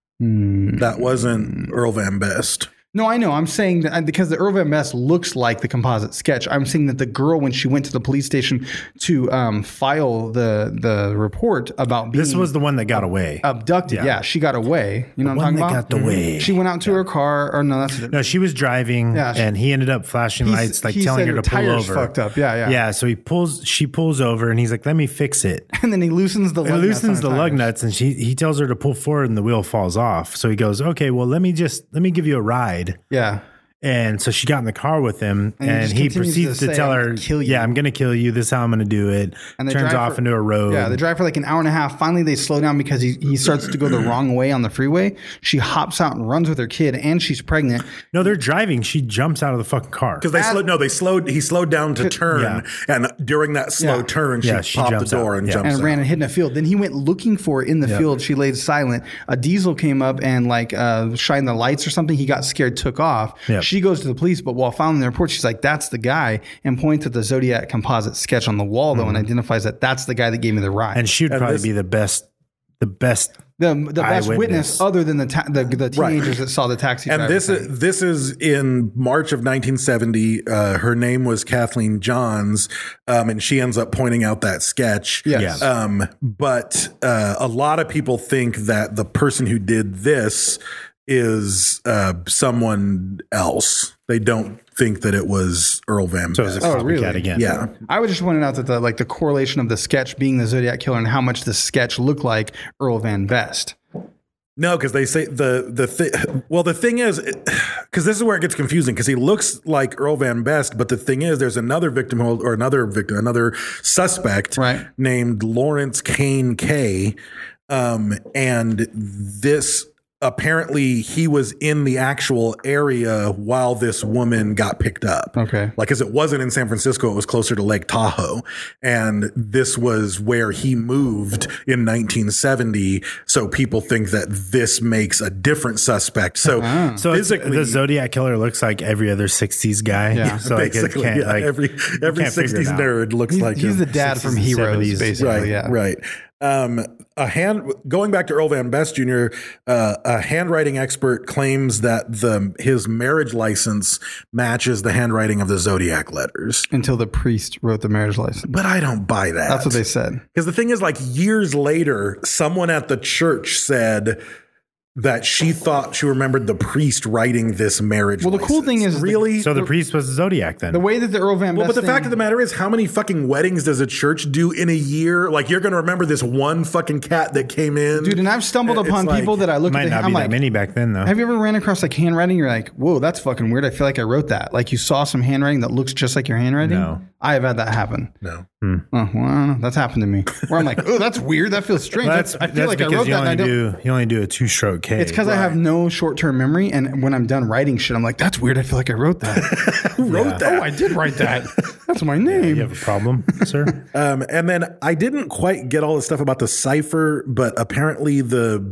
G: Hmm.
H: That wasn't Earl Van Best.
G: No, I know. I'm saying that because the Earl Van Best looks like the composite sketch. I'm saying that the girl, when she went to the police station to um, file the the report about being
F: This was the one that got away.
G: abducted, yeah.
F: Yeah.
G: she got away. You know
F: The
G: what I'm
F: one
G: talking
F: that
G: about?
F: got away.
G: She went out to her car, or no, that's
F: No, she was driving,
G: Yeah, she-
F: and he ended up flashing
G: He's-
F: lights, like
G: he
F: telling
G: said
F: her
G: her
F: to pull
G: tires
F: over.
G: fucked up. Yeah, yeah.
F: Yeah, so he pulls, she pulls over, and he's like, "Let me fix it."
G: and then he loosens the
F: He
G: lug nuts
F: loosens
G: on
F: the
G: her
F: lug
G: tires.
F: nuts, and she he tells her to pull forward, and the wheel falls off. So he goes, "Okay, well, let me just let me give you a ride."
G: Yeah.
F: And so she got in the car with him,
G: And he
F: and
G: just
F: he
G: continues
F: proceeds
G: to
F: to,
G: say,
F: tell
G: "I'm
F: her,
G: gonna kill you."
F: "Yeah, I'm going to kill you. This is how I'm going to do it."
G: And they
F: Turns
G: drive
F: off
G: for-
F: into a road.
G: Yeah, they drive for like an hour and a half. Finally, they slow down because he, he starts to go the wrong way on the freeway. She hops out and runs with her kid, and she's pregnant.
F: No, they're driving. She jumps out of the fucking car.
H: Because they
G: As-
H: slowed. No, they slowed. He slowed down to turn,
F: Yeah.
H: and during that slow
G: Yeah.
H: turn, she,
F: Yeah, she
H: popped the
F: jumps
H: door
F: out.
H: and
F: Yeah.
H: jumps
G: and
H: out.
G: ran and hid in a field. Then he went looking for her in the
F: Yeah.
G: field. She laid silent. A diesel came up and like uh, shined the lights or something. He got scared, took off.
F: Yeah.
G: She goes to the police, but while filing the report, she's like, "That's the guy," and points at the Zodiac composite sketch on the wall though, and identifies that that's the guy that gave me the ride.
F: And she would
H: And
F: probably
H: this-
F: be the best, the best.
G: the the best
F: eyewitness.
G: witness other than the ta- the, the teenagers that saw the taxi.
H: And
G: driver
H: this
G: thing.
H: is this is in March of nineteen seventy. Uh, her name was Kathleen Johns, um, and she ends up pointing out that sketch.
G: Yes.
F: Yeah.
H: Um, but uh, a lot of people think that the person who did this is uh, someone else. They don't think that it was Earl Van
F: So it's a
H: Best.
G: Oh, really?
F: copycat again.
H: Yeah.
G: I was just pointing out that the like the correlation of the sketch being the Zodiac killer and how much the sketch looked like Earl Van Best.
H: No, because they say the the thing. Well, the thing is, because this is where it gets confusing. Because he looks like Earl Van Best, but the thing is, there's another victim who- or another victim, another suspect
G: Right.
H: named Lawrence Kane Kay, um, and this. Apparently, he was in the actual area while this woman got picked up.
G: Okay.
H: Like, because it wasn't in San Francisco, it was closer to Lake Tahoe. And this was where he moved in nineteen seventy. So people think that this makes a different suspect. So,
F: So it's,
H: physically,
F: the Zodiac killer looks like every other sixties guy.
G: Yeah.
F: so like it
H: basically,
F: can't,
H: yeah,
F: like,
H: every
F: you
H: every
F: can't figure it
H: sixties
F: out.
H: nerd looks
G: He's,
H: like
G: he's
H: him.
G: the dad from
F: sixties and
G: Heroes,
F: seventies.
G: basically.
H: Right,
G: yeah.
H: right. Um, a hand going back to Earl Van Best Junior, uh, a handwriting expert claims that the his marriage license matches the handwriting of the Zodiac letters.
G: Until the priest wrote the marriage license.
H: But I don't buy that.
G: That's what they said.
H: Because the thing is, like years later, someone at the church said that she thought she remembered the priest writing this marriage.
G: Well, the cool thing
H: license.
G: is the-
H: really.
F: So the priest was the Zodiac then.
G: The way that the Earl Van
H: well,
G: Best
H: but the
G: thing-
H: fact of the matter is, how many fucking weddings does a church do in a year? Like, you're going to remember this one fucking cat that came in,
G: dude, and I've stumbled
H: It's
G: upon
H: like-
G: people that I look
F: Might
G: at. The,
F: not
G: I'm
F: be
G: like,
F: that many back then though.
G: have you ever ran across like handwriting? You're like, whoa, that's fucking weird. I feel like I wrote that. Like you saw some handwriting that looks just like your handwriting.
F: No.
G: I have had that happen.
H: No.
G: Oh, well, I don't know. That's happened to me. Where I'm like, oh, that's weird. That feels strange.
F: Well, that's,
G: I feel
F: that's
G: like I
F: because
G: wrote
F: you
G: that. And I
F: only
G: don't.
F: do you only do a two stroke K.
G: It's because I have no short term memory, and when I'm done writing shit, I'm like, that's weird. I feel like I wrote that. Who wrote
F: Yeah.
G: that? Oh, I did write that. That's my name.
F: You have a problem, sir?
H: Um, and then I didn't quite get all the stuff about the cipher, but apparently the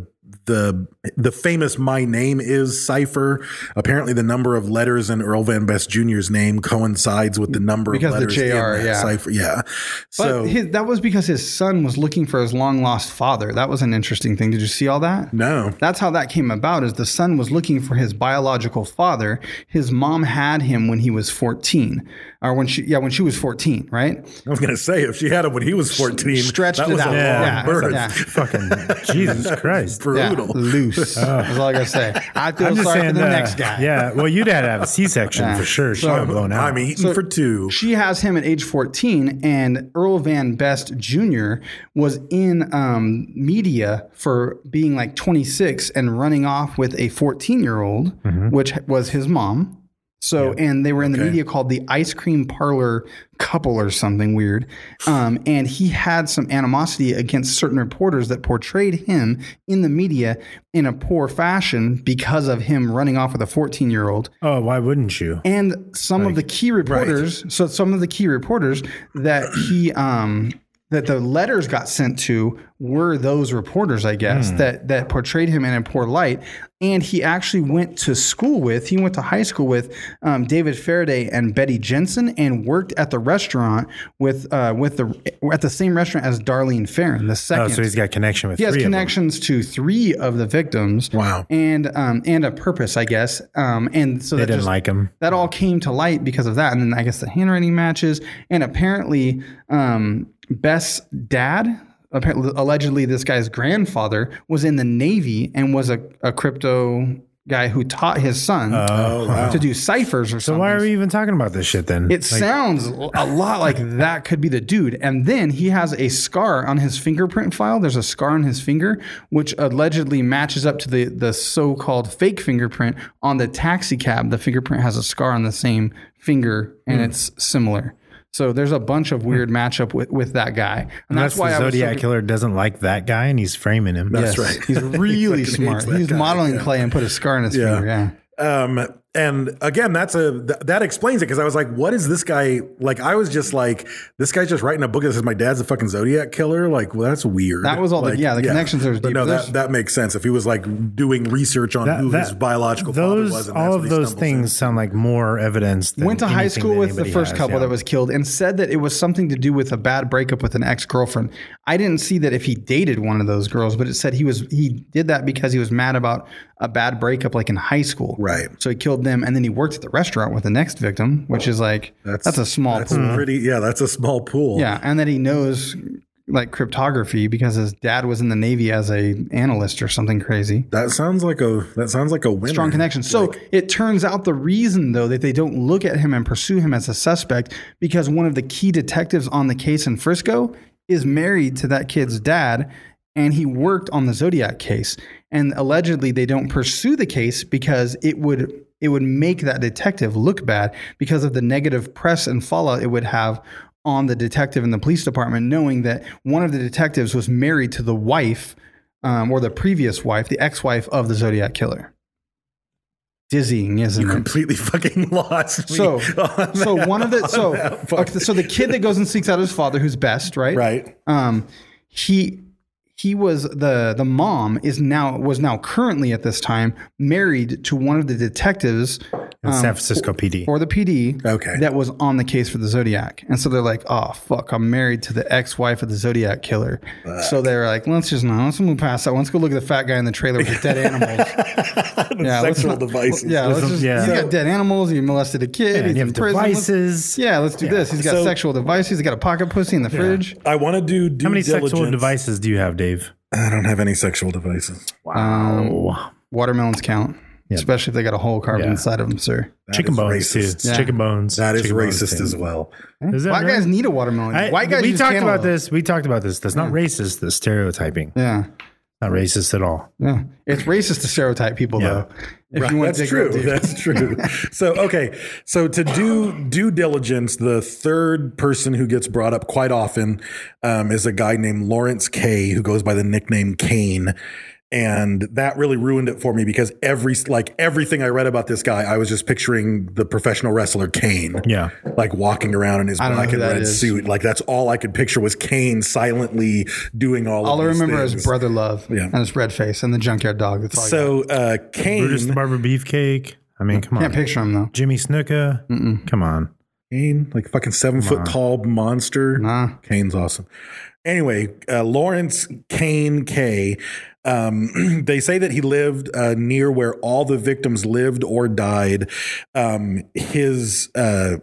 H: the the famous "My Name Is" cipher. Apparently, the number of letters in Earl Van Best Junior's name coincides with the number
G: Because
H: of
G: the
H: letters
G: J R,
H: in that
G: yeah.
H: cipher. Yeah.
G: But
H: So
G: his, that was because his son was looking for his long lost father. That was an interesting thing. Did you see all that?
H: no.
G: That's how that came about. Is the son was looking for his biological father. His mom had him when he was fourteen, or when she yeah when she was fourteen, right?
H: I was gonna say if she had him when he was fourteen,
G: Stretched
H: that
G: it
H: was
G: out.
H: a
F: Yeah.
H: long
G: Yeah.
H: birth.
G: Yeah.
F: Fucking Jesus Christ.
H: Brutal.
G: Yeah, loose. That's all I gotta say. I feel
F: I'm just
G: sorry
F: saying
G: for the
F: uh,
G: next guy.
F: Yeah, well, you'd had to have a C-section
G: Yeah.
F: for sure. She
G: So-
F: got blown out.
H: I'm eating for two.
G: She has him at age fourteen, and Earl Van Best Junior was in um, media for being like twenty-six and running off with a fourteen-year-old, which was his mom. So, and they were in the
H: Okay.
G: media called the Ice Cream Parlor Couple or something weird. Um, and he had some animosity against certain reporters that portrayed him in the media in a poor fashion because of him running off with a fourteen-year-old.
F: Oh, why wouldn't you?
G: And some of the key reporters, so some of the key reporters that he, um, that the letters got sent to were those reporters, I guess,
F: Hmm.
G: that that portrayed him in a poor light. And he actually went to school with, he went to high school with um, David Faraday and Betty Jensen, and worked at the restaurant with uh, with the at the same restaurant as Darlene Ferrin, the
F: Oh,
G: second.
F: so he's got connection with
G: He has
F: three of them.
G: connections to three of the victims.
H: Wow.
G: And um, and a purpose, I guess. Um, and so
F: They
G: that
F: didn't
G: just-
F: like him.
G: that all came to light because of that. And then I guess the handwriting matches. And apparently, um, Beth's dad, apparently, allegedly this guy's grandfather, was in the Navy and was a, a crypto guy who taught his son to do ciphers or
F: So
G: something.
F: why are we even talking about this shit then?
G: It
F: Like,
G: sounds a lot like that could be the dude. And then he has a scar on his fingerprint file. There's a scar on his finger, which allegedly matches up to the, the so-called fake fingerprint on the taxi cab. The fingerprint has a scar on the same finger, and
F: Hmm.
G: it's similar. So there's a bunch of weird matchup with, with that guy. And
F: Unless
G: that's why
F: the
G: I was
F: Zodiac
G: so,
F: Killer doesn't like that guy and he's framing him.
H: That's
G: Yes,
H: right.
G: He's really
H: Fucking
G: smart.
H: hates that
G: He's
H: guy,
G: modeling
H: yeah.
G: clay and put a scar on his
H: Yeah.
G: finger. Yeah.
H: Um, and again, that's a th- that explains it because I was like, what is this guy like? I was just like, this guy's just writing a book that says my dad's a fucking Zodiac killer. Like, well, that's weird.
G: That was all the-
H: Like,
G: yeah, the connections are
H: But
G: deep.
H: no,
G: There's-
H: that, that makes sense. If he was like doing research on
F: That-
H: who
F: that-
H: his biological
F: those,
H: father was, and that's
F: all
H: what
F: of
H: he
F: those
H: stumbles
F: things
H: in.
F: sound like more evidence. Than
G: Went to high
F: anything
G: school
F: that
G: with the
F: anybody
G: first
F: has,
G: couple
F: yeah.
G: that was killed and said that it was something to do with a bad breakup with an ex-girlfriend. I didn't see that if he dated one of those girls, but it said he was he did that because he was mad about a bad breakup like in high school.
H: Right.
G: So he killed them, and then he worked at the restaurant with the next victim, which is like that's, a small
H: That's
G: pool.
H: pretty. Yeah, that's a small pool.
G: Yeah, and that he knows like cryptography because his dad was in the Navy as a analyst or something crazy.
H: that sounds like a that sounds like a winner.
G: Strong connection. So it turns out the reason, though, that they don't look at him and pursue him as a suspect because one of the key detectives on the case in Frisco is married to that kid's dad, and he worked on the Zodiac case. And allegedly, they don't pursue the case because it would it would make that detective look bad because of the negative press and fallout it would have on the detective in the police department, knowing that one of the detectives was married to the wife um, or the previous wife, the ex-wife of the Zodiac Killer. Dizzying, isn't
H: you
G: it?
H: completely fucking lost me.
G: So,
H: on
G: so
H: that-
G: one of the
H: on
G: so
H: that part.
G: okay, so the kid that goes and seeks out his father, who's best, right?
H: Right.
G: Um, he he was the the mom is now was now currently at this time married to one of the detectives
F: In
G: um,
F: San Francisco P D.
G: or the P D
H: Okay.
G: that was on the case for the Zodiac. And so they're like, oh, fuck, I'm married to the ex-wife of the Zodiac Killer. So they're like, let's just, no, let's move past that. Let's go look at the fat guy in the trailer with the dead animals. yeah, let's
H: sexual
G: not-
H: devices.
G: Yeah, let's
F: There's
G: just,
F: some- yeah.
G: he's got dead animals. He molested a kid.
F: Yeah, and
G: he's
F: you
G: in
F: have
G: prison. Let's-
F: devices.
G: yeah, let's do this. He's got
H: So-
G: sexual devices. He's got a pocket pussy in the fridge.
H: I want to do due
F: How many
H: diligence.
F: sexual devices do you have, Dave?
H: I don't have any sexual devices.
G: Um, watermelons count,
F: Yeah.
G: especially if they got a hole carved
F: Yeah.
G: inside of them, sir.
H: That
F: Chicken
H: is
F: bones
H: racist.
F: too.
G: Yeah.
F: Chicken bones.
H: That is
F: Chicken bones
H: racist
F: too.
H: as well.
F: Is that
G: White
F: really?
G: guys need a watermelon.
F: I-
G: White guys
F: we
G: use
F: talked about
G: cantaloupe.
F: this. We talked about this. That's not racist. The stereotyping.
G: Yeah.
F: Not racist at all.
G: Yeah. It's racist to stereotype people,
F: Yeah.
G: though. If
H: Right,
G: you want
H: that's
G: to dig
H: true.
G: it up deep.
H: That's true. So, okay. So, to do due diligence, the third person who gets brought up quite often um, is a guy named Lawrence Kay, who goes by the nickname Kane. And that really ruined it for me because every like everything I read about this guy, I was just picturing the professional wrestler Kane.
F: Yeah.
H: Like walking around in his
G: I don't know
H: black
G: who
H: and
G: that
H: red
G: is.
H: suit. Like that's all I could picture was Kane silently doing all
G: All
H: of
G: I
H: these
G: remember
H: things.
G: is Brother Love
H: Yeah.
G: and his red face and the junkyard dog. That's all I
H: So uh, Kane,
F: Brutus the Barber Beefcake. I mean, come
G: can't
F: on.
G: picture him though.
F: Jimmy Snuka. Come on.
H: Kane, like fucking seven foot tall monster.
G: Nah.
H: Kane's awesome. Anyway, uh, Lawrence Kane K. Um, they say that he lived uh, near where all the victims lived or died. Um, his uh,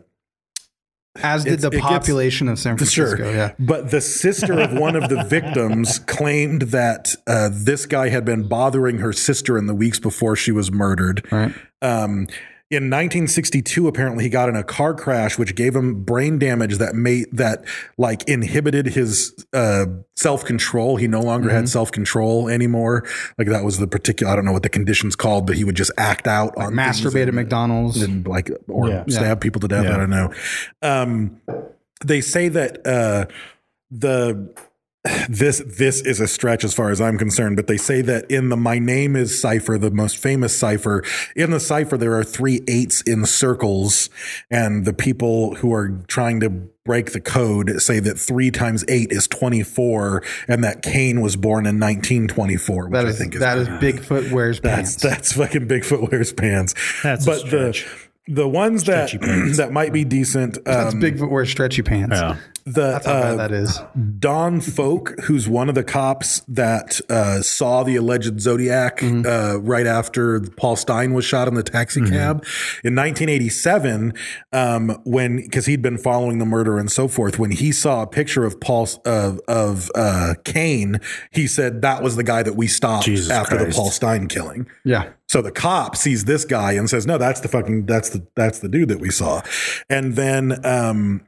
G: As did
H: It's-
G: the
H: it gets-
G: population of San Francisco.
H: Sure.
G: Yeah.
H: But the sister of one of the victims claimed that uh, this guy had been bothering her sister in the weeks before she was murdered.
G: Right.
H: Um, in nineteen sixty-two, apparently he got in a car crash, which gave him brain damage that made that like inhibited his uh, self control. He no longer
G: Mm-hmm.
H: had self control anymore. Like that was the particular. I don't know what the condition's called, but he would just act out on things
G: Masturbate at
H: and-
G: McDonald's.
H: and like or
F: Yeah.
H: stab
G: Yeah.
H: people to death.
F: Yeah.
H: I don't know. Um, they say that uh, the this this is a stretch as far as I'm concerned, but they say that in the "My Name Is" cipher, the most famous cipher, in the cipher there are three eights in circles, and the people who are trying to break the code say that three times eight is twenty-four, and that Kane was born in nineteen twenty-four, which
G: That
H: I
G: is
H: think is
G: that is Bigfoot wears
H: that's
G: pants.
H: that's fucking Bigfoot wears pants.
F: That's a
H: but the
F: stretch.
H: the ones that
F: Stretchy pants.
H: that might be decent.
G: That's
H: Um,
G: Bigfoot wears stretchy pants.
F: Yeah.
H: the
G: That's how bad
H: uh,
G: that is.
H: Don Folk, who's one of the cops that uh, saw the alleged Zodiac
G: Mm-hmm.
H: uh, right after Paul Stein was shot in the taxi cab in nineteen eighty-seven, um, when because he'd been following the murder and so forth. When he saw a picture of Paul of of uh, Kane, he said that was the guy that we stopped
F: Jesus
H: after the
F: Christ.
H: Paul Stein killing.
G: Yeah.
H: So the cop sees this guy and says, "No, that's the fucking that's the that's the dude that we saw." And then um,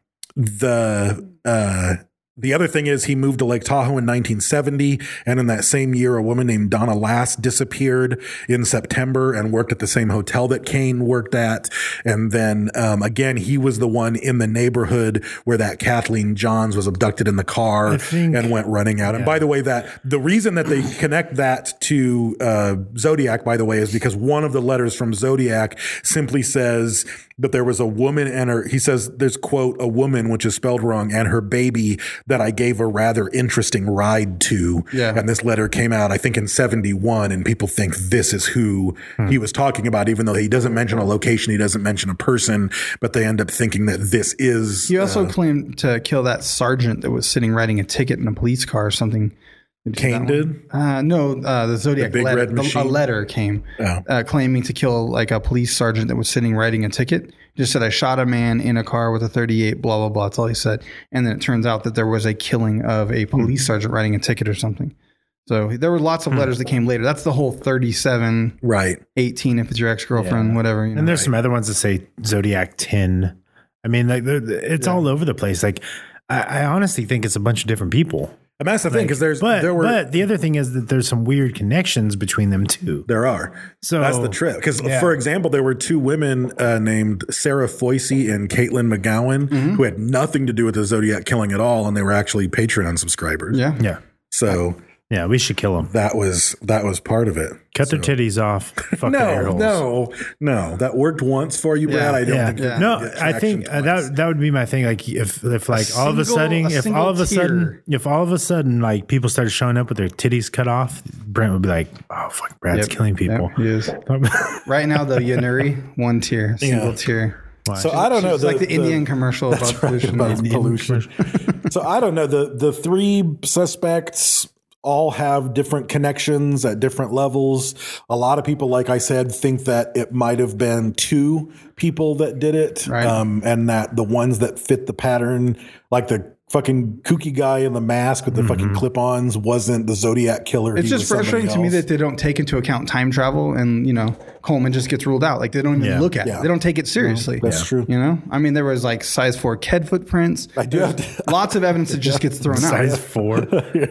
H: the uh, the other thing is he moved to Lake Tahoe in nineteen seventy, and in that same year, a woman named Donna Lass disappeared in September and worked at the same hotel that Kane worked at. And then um, again, he was the one in the neighborhood where that Kathleen Johns was abducted in the car
F: I think-
H: and went running out. And by the way, that the reason that they connect that to uh, Zodiac, by the way, is because one of the letters from Zodiac simply says that there was a woman and her, he says there's quote, a woman, which is spelled wrong, and her baby that I gave a rather interesting ride to.
G: Yeah.
H: And this letter came out, I think in seventy-one, and people think this is who he was talking about, even though he doesn't mention a location, he doesn't mention a person, but they end up thinking that this is.
G: He also
H: uh,
G: claimed to kill that sergeant that was sitting writing a ticket in a police car or something. Did you see
H: Kane
G: that one?
H: did?
G: Uh, no, uh, the Zodiac
H: The big
G: letter.
H: red
G: the- a
H: machine?
G: letter came
H: Oh.
G: uh, claiming to kill like a police sergeant that was sitting writing a ticket. Just said, I shot a man in a car with a thirty-eight, blah, blah, blah. That's all he said. And then it turns out that there was a killing of a police sergeant writing a ticket or something. So there were lots of letters that came later. That's the whole thirty-seven,
H: Right.
G: eighteen if it's your ex-girlfriend,
F: Yeah.
G: whatever. You know.
F: And there's some other ones that say Zodiac ten. I mean, like they're- it's all over the place. Like, I, I honestly think it's a bunch of different people.
H: And that's the thing, because there's
F: But,
H: there were
F: but the other thing is that there's some weird connections between them too.
H: there are.
F: So-
H: that's the trip. Because
F: Yeah.
H: for example, there were two women uh, named Sarah Foisey and Caitlin McGowan
G: Mm-hmm.
H: who had nothing to do with the Zodiac killing at all, and they were actually Patreon subscribers.
G: Yeah.
F: Yeah.
H: So
F: Yeah, we should kill them.
H: that was that was part of it.
F: Cut their titties off. Fuck their ear
H: No,
F: holes.
H: no, no. That worked once for you, Brad.
G: Yeah.
H: I don't
F: Yeah.
H: think you
G: Yeah.
H: can
F: No,
H: get
F: I think
H: traction
F: uh,
H: twice.
F: that that would be my thing. Like if if like all of a
G: single-
F: sudden,
G: a
F: if
G: single
F: all of a sudden,
G: tear.
F: if all of a sudden, like people started showing up with their titties cut off, Brent would be like, "Oh fuck, Brad's
G: Yep.
F: killing people."
G: Yep, he is. Right now, though, Yanuri, one tier, single
H: Yeah.
G: tier.
H: So I don't know.
G: It's like the, Indian commercial about pollution.
H: about
G: Indian
H: pollution. So I don't know. The the three suspects all have different connections at different levels. A lot of people, like I said, think that it might have been two people that did it,
G: Right.
H: um, and that the ones that fit the pattern, like the fucking kooky guy in the mask with the fucking clip-ons, wasn't the Zodiac killer.
G: It's
H: He
G: just
H: was somebody
G: frustrating to me
H: else.
G: that they don't take into account time travel, and you know Coleman just gets ruled out. Like they don't even
F: Yeah.
G: look at
H: Yeah.
G: it. They don't take it seriously.
H: That's true.
G: You know, I mean, there was like size four Ked footprints.
H: I do have
G: There's
H: to-
G: lots of evidence that just gets thrown
F: Size
G: out.
F: four.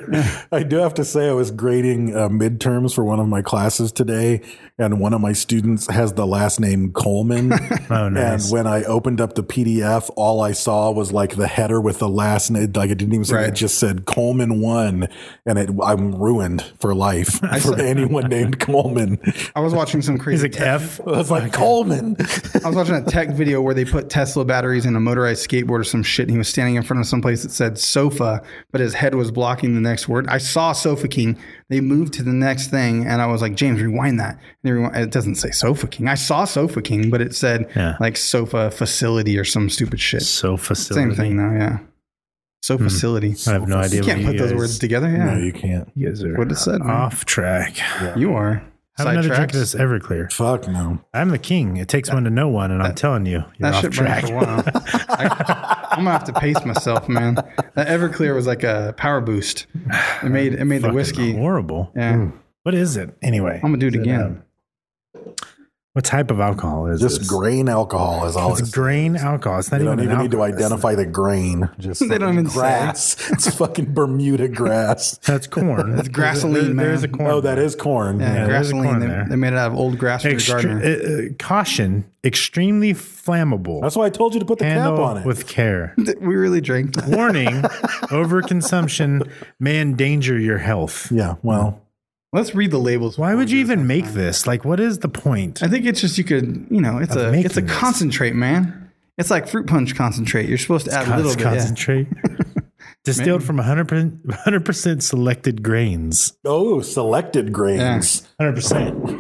H: I do have to say I was grading uh, midterms for one of my classes today, and one of my students has the last name Coleman.
F: Oh, nice.
H: And when I opened up the P D F, all I saw was like the header with the last last name. Like it didn't even say,
G: Right.
H: it just said Coleman won, and it, I'm ruined for life for anyone named Coleman.
G: I was watching some
F: He's
G: crazy.
F: like F.
H: I was like, Coleman.
G: I was watching a tech video where they put Tesla batteries in a motorized skateboard or some shit, and he was standing in front of some place that said sofa, but his head was blocking the next word. I saw Sofa King. They moved to the next thing, and I was like, James, rewind that. And they rewind, it doesn't say Sofa King. I saw Sofa King, but it said
F: Yeah.
G: like sofa facility or some stupid shit.
F: So facility.
G: Same thing though, yeah. So facility.
F: I have no idea.
G: You can't
F: what
G: put those
F: guys-
G: words together. Yeah,
H: No, you can't.
F: You guys are
G: What it said, man.
F: off track.
G: you are.
F: Have another drink
G: Sidetracks.
F: of this Everclear.
H: Fuck no.
F: I'm the king. It takes one to know one, and I'm telling you, you're
G: That
F: off
G: shit
F: track.
G: burns for a while. I, I'm gonna have to pace myself, man. That Everclear was like a power boost. It made it made the
F: Fucking
G: whiskey.
F: horrible.
G: Yeah,
F: What is it anyway?
G: I'm gonna do it
F: Is
G: again.
F: um, what type of alcohol is
H: Just
F: this?
H: grain alcohol is all
F: It's
H: it's
F: grain alcohol. It's not
H: You
F: even
H: don't
F: an
H: even need to
F: alcohol.
H: identify the grain. Just
G: They don't
H: fucking
G: even say.
H: grass. It's fucking Bermuda grass.
F: That's corn.
G: It's grassoline,
F: There-
G: man.
F: There's a corn.
H: Oh, that is corn.
G: yeah,
F: Yeah, there's a corn
G: grassoline. They,
F: there.
G: they made it out of old grass from your
F: Extre-
G: gardener.
F: uh, uh, caution: extremely flammable.
H: That's why I told you to put the
F: Handle
H: cap on it.
F: with care.
G: We really drank. that.
F: Warning: overconsumption may endanger your health.
H: yeah, well,
G: Let's read the labels.
F: Why
G: before
F: would
G: we
F: you
G: do
F: even
G: this.
F: make this? Like, what is the point?
G: I think it's just you could, you know, it's
F: Of
G: a
F: making
G: it's a
F: this.
G: concentrate, man. It's like fruit punch concentrate. You're supposed to add a
F: Con-
G: little bit. Yeah.
F: concentrate. Distilled from one hundred percent selected grains.
H: oh, selected grains.
F: one hundred percent.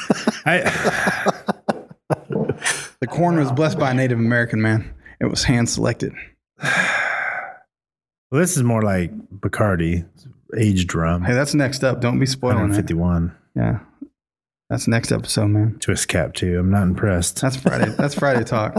F: I,
G: The corn was blessed by a Native American man. It was hand selected.
F: well, this is more like Bacardi, aged rum.
G: Hey, that's next up. Don't be spoiling it.
F: one fifty-one.
G: Yeah, that's next episode, man.
F: Twist cap, too. I'm not impressed.
G: That's Friday. That's Friday talk.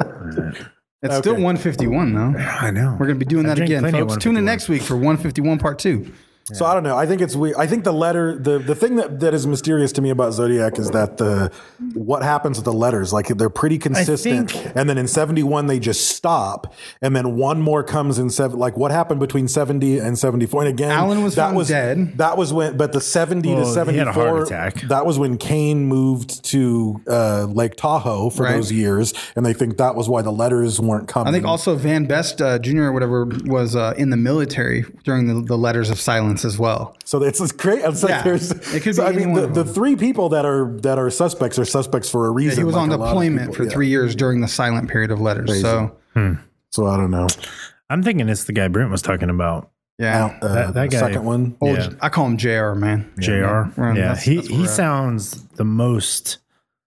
G: It's still
H: Okay.
G: one fifty-one though.
F: I know.
G: We're gonna be doing
F: I
G: that
F: drink
G: again,
F: plenty of
G: folks. Tune in
F: one fifty-one.
G: next week for one fifty-one part two.
H: So I don't know. I think it's weird. I think the letter, the the thing that, that is mysterious to me about Zodiac is that the what happens with the letters. Like they're pretty consistent,
F: think-
H: and then in seventy-one they just stop, and then one more comes in seven. Like what happened between seventy and seventy-four? And again,
G: Alan was
H: that
G: found
H: was
G: dead.
H: That was when, but the seventy
F: Well,
H: to
F: he
H: seventy-four.
F: had a heart attack.
H: That was when Kane moved to uh, Lake Tahoe for
G: Right.
H: those years, and they think that was why the letters weren't coming.
G: I think also Van Best uh, Junior or whatever was uh, in the military during the, the letters of silence as well.
H: So it's, it's great. It's like
G: Yeah.
H: there's,
G: It could
H: so
G: be
H: I
G: any
H: mean,
G: one
H: the,
G: of
H: the
G: them.
H: three people that are that are suspects are suspects for a reason.
G: He was
H: like
G: on
H: a lot of
G: deployment
H: people.
G: for
H: Yeah.
G: three years during the silent period of letters. So
H: So I don't know.
F: I'm thinking it's the guy Brent was talking about.
G: yeah,
H: Uh,
F: That- that
H: the
F: guy-
H: second one.
G: Old,
F: yeah.
G: I call him J R, man.
F: J R.
G: We're on-
F: Yeah,
G: that's-
F: he
G: that's where
F: he
G: we're at.
F: sounds the most.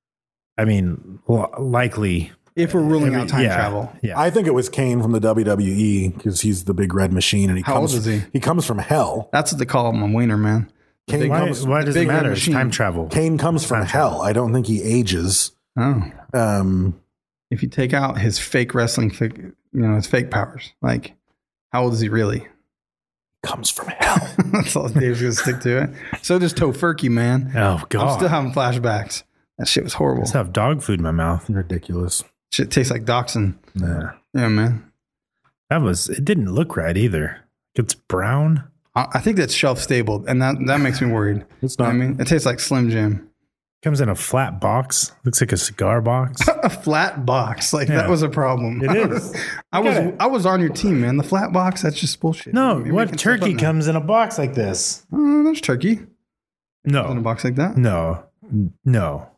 F: I mean, li- likely.
G: If we're ruling
F: Every-
G: out time
F: yeah,
G: travel.
F: Yeah,
H: I think it was Kane from the W W E because he's the big red machine, and he
G: How
H: comes.
G: old is he?
H: He comes from hell.
G: That's what they call him on Wiener, man.
H: Kane
F: why,
H: comes.
F: why does it
G: big red
F: matter? It's
G: machine.
F: time travel.
H: Kane comes from
F: Time
H: hell.
F: travel.
H: I don't think he ages.
G: Oh.
H: Um,
G: If you take out his fake wrestling, fake, you know, his fake powers, like, how old is he really?
H: comes from hell.
G: That's all Dave's going to stick to it. So does Tofurkey, man.
F: Oh
G: I'm
F: God!
G: still having flashbacks. That shit was horrible.
F: I just have dog food in my mouth.
H: Ridiculous.
G: Shit tastes like dachshund.
H: Yeah.
G: Yeah, man.
F: That was. It didn't look right either. It's brown.
G: I I think that's shelf stable, and that, that makes me worried.
H: It's
G: You know
H: not.
G: what I mean, it tastes like Slim Jim.
F: Comes in a flat box. Looks like a cigar box.
G: A flat box, like
F: Yeah.
G: that was a problem.
F: It is.
G: I was
F: Got it.
G: I was on your team, man. The flat box, that's just bullshit.
F: No,
G: You're
F: what
G: making stuff
F: turkey
G: up now.
F: comes in a box like this?
G: Oh, there's turkey in a
F: No,
G: box like that.
F: no, no.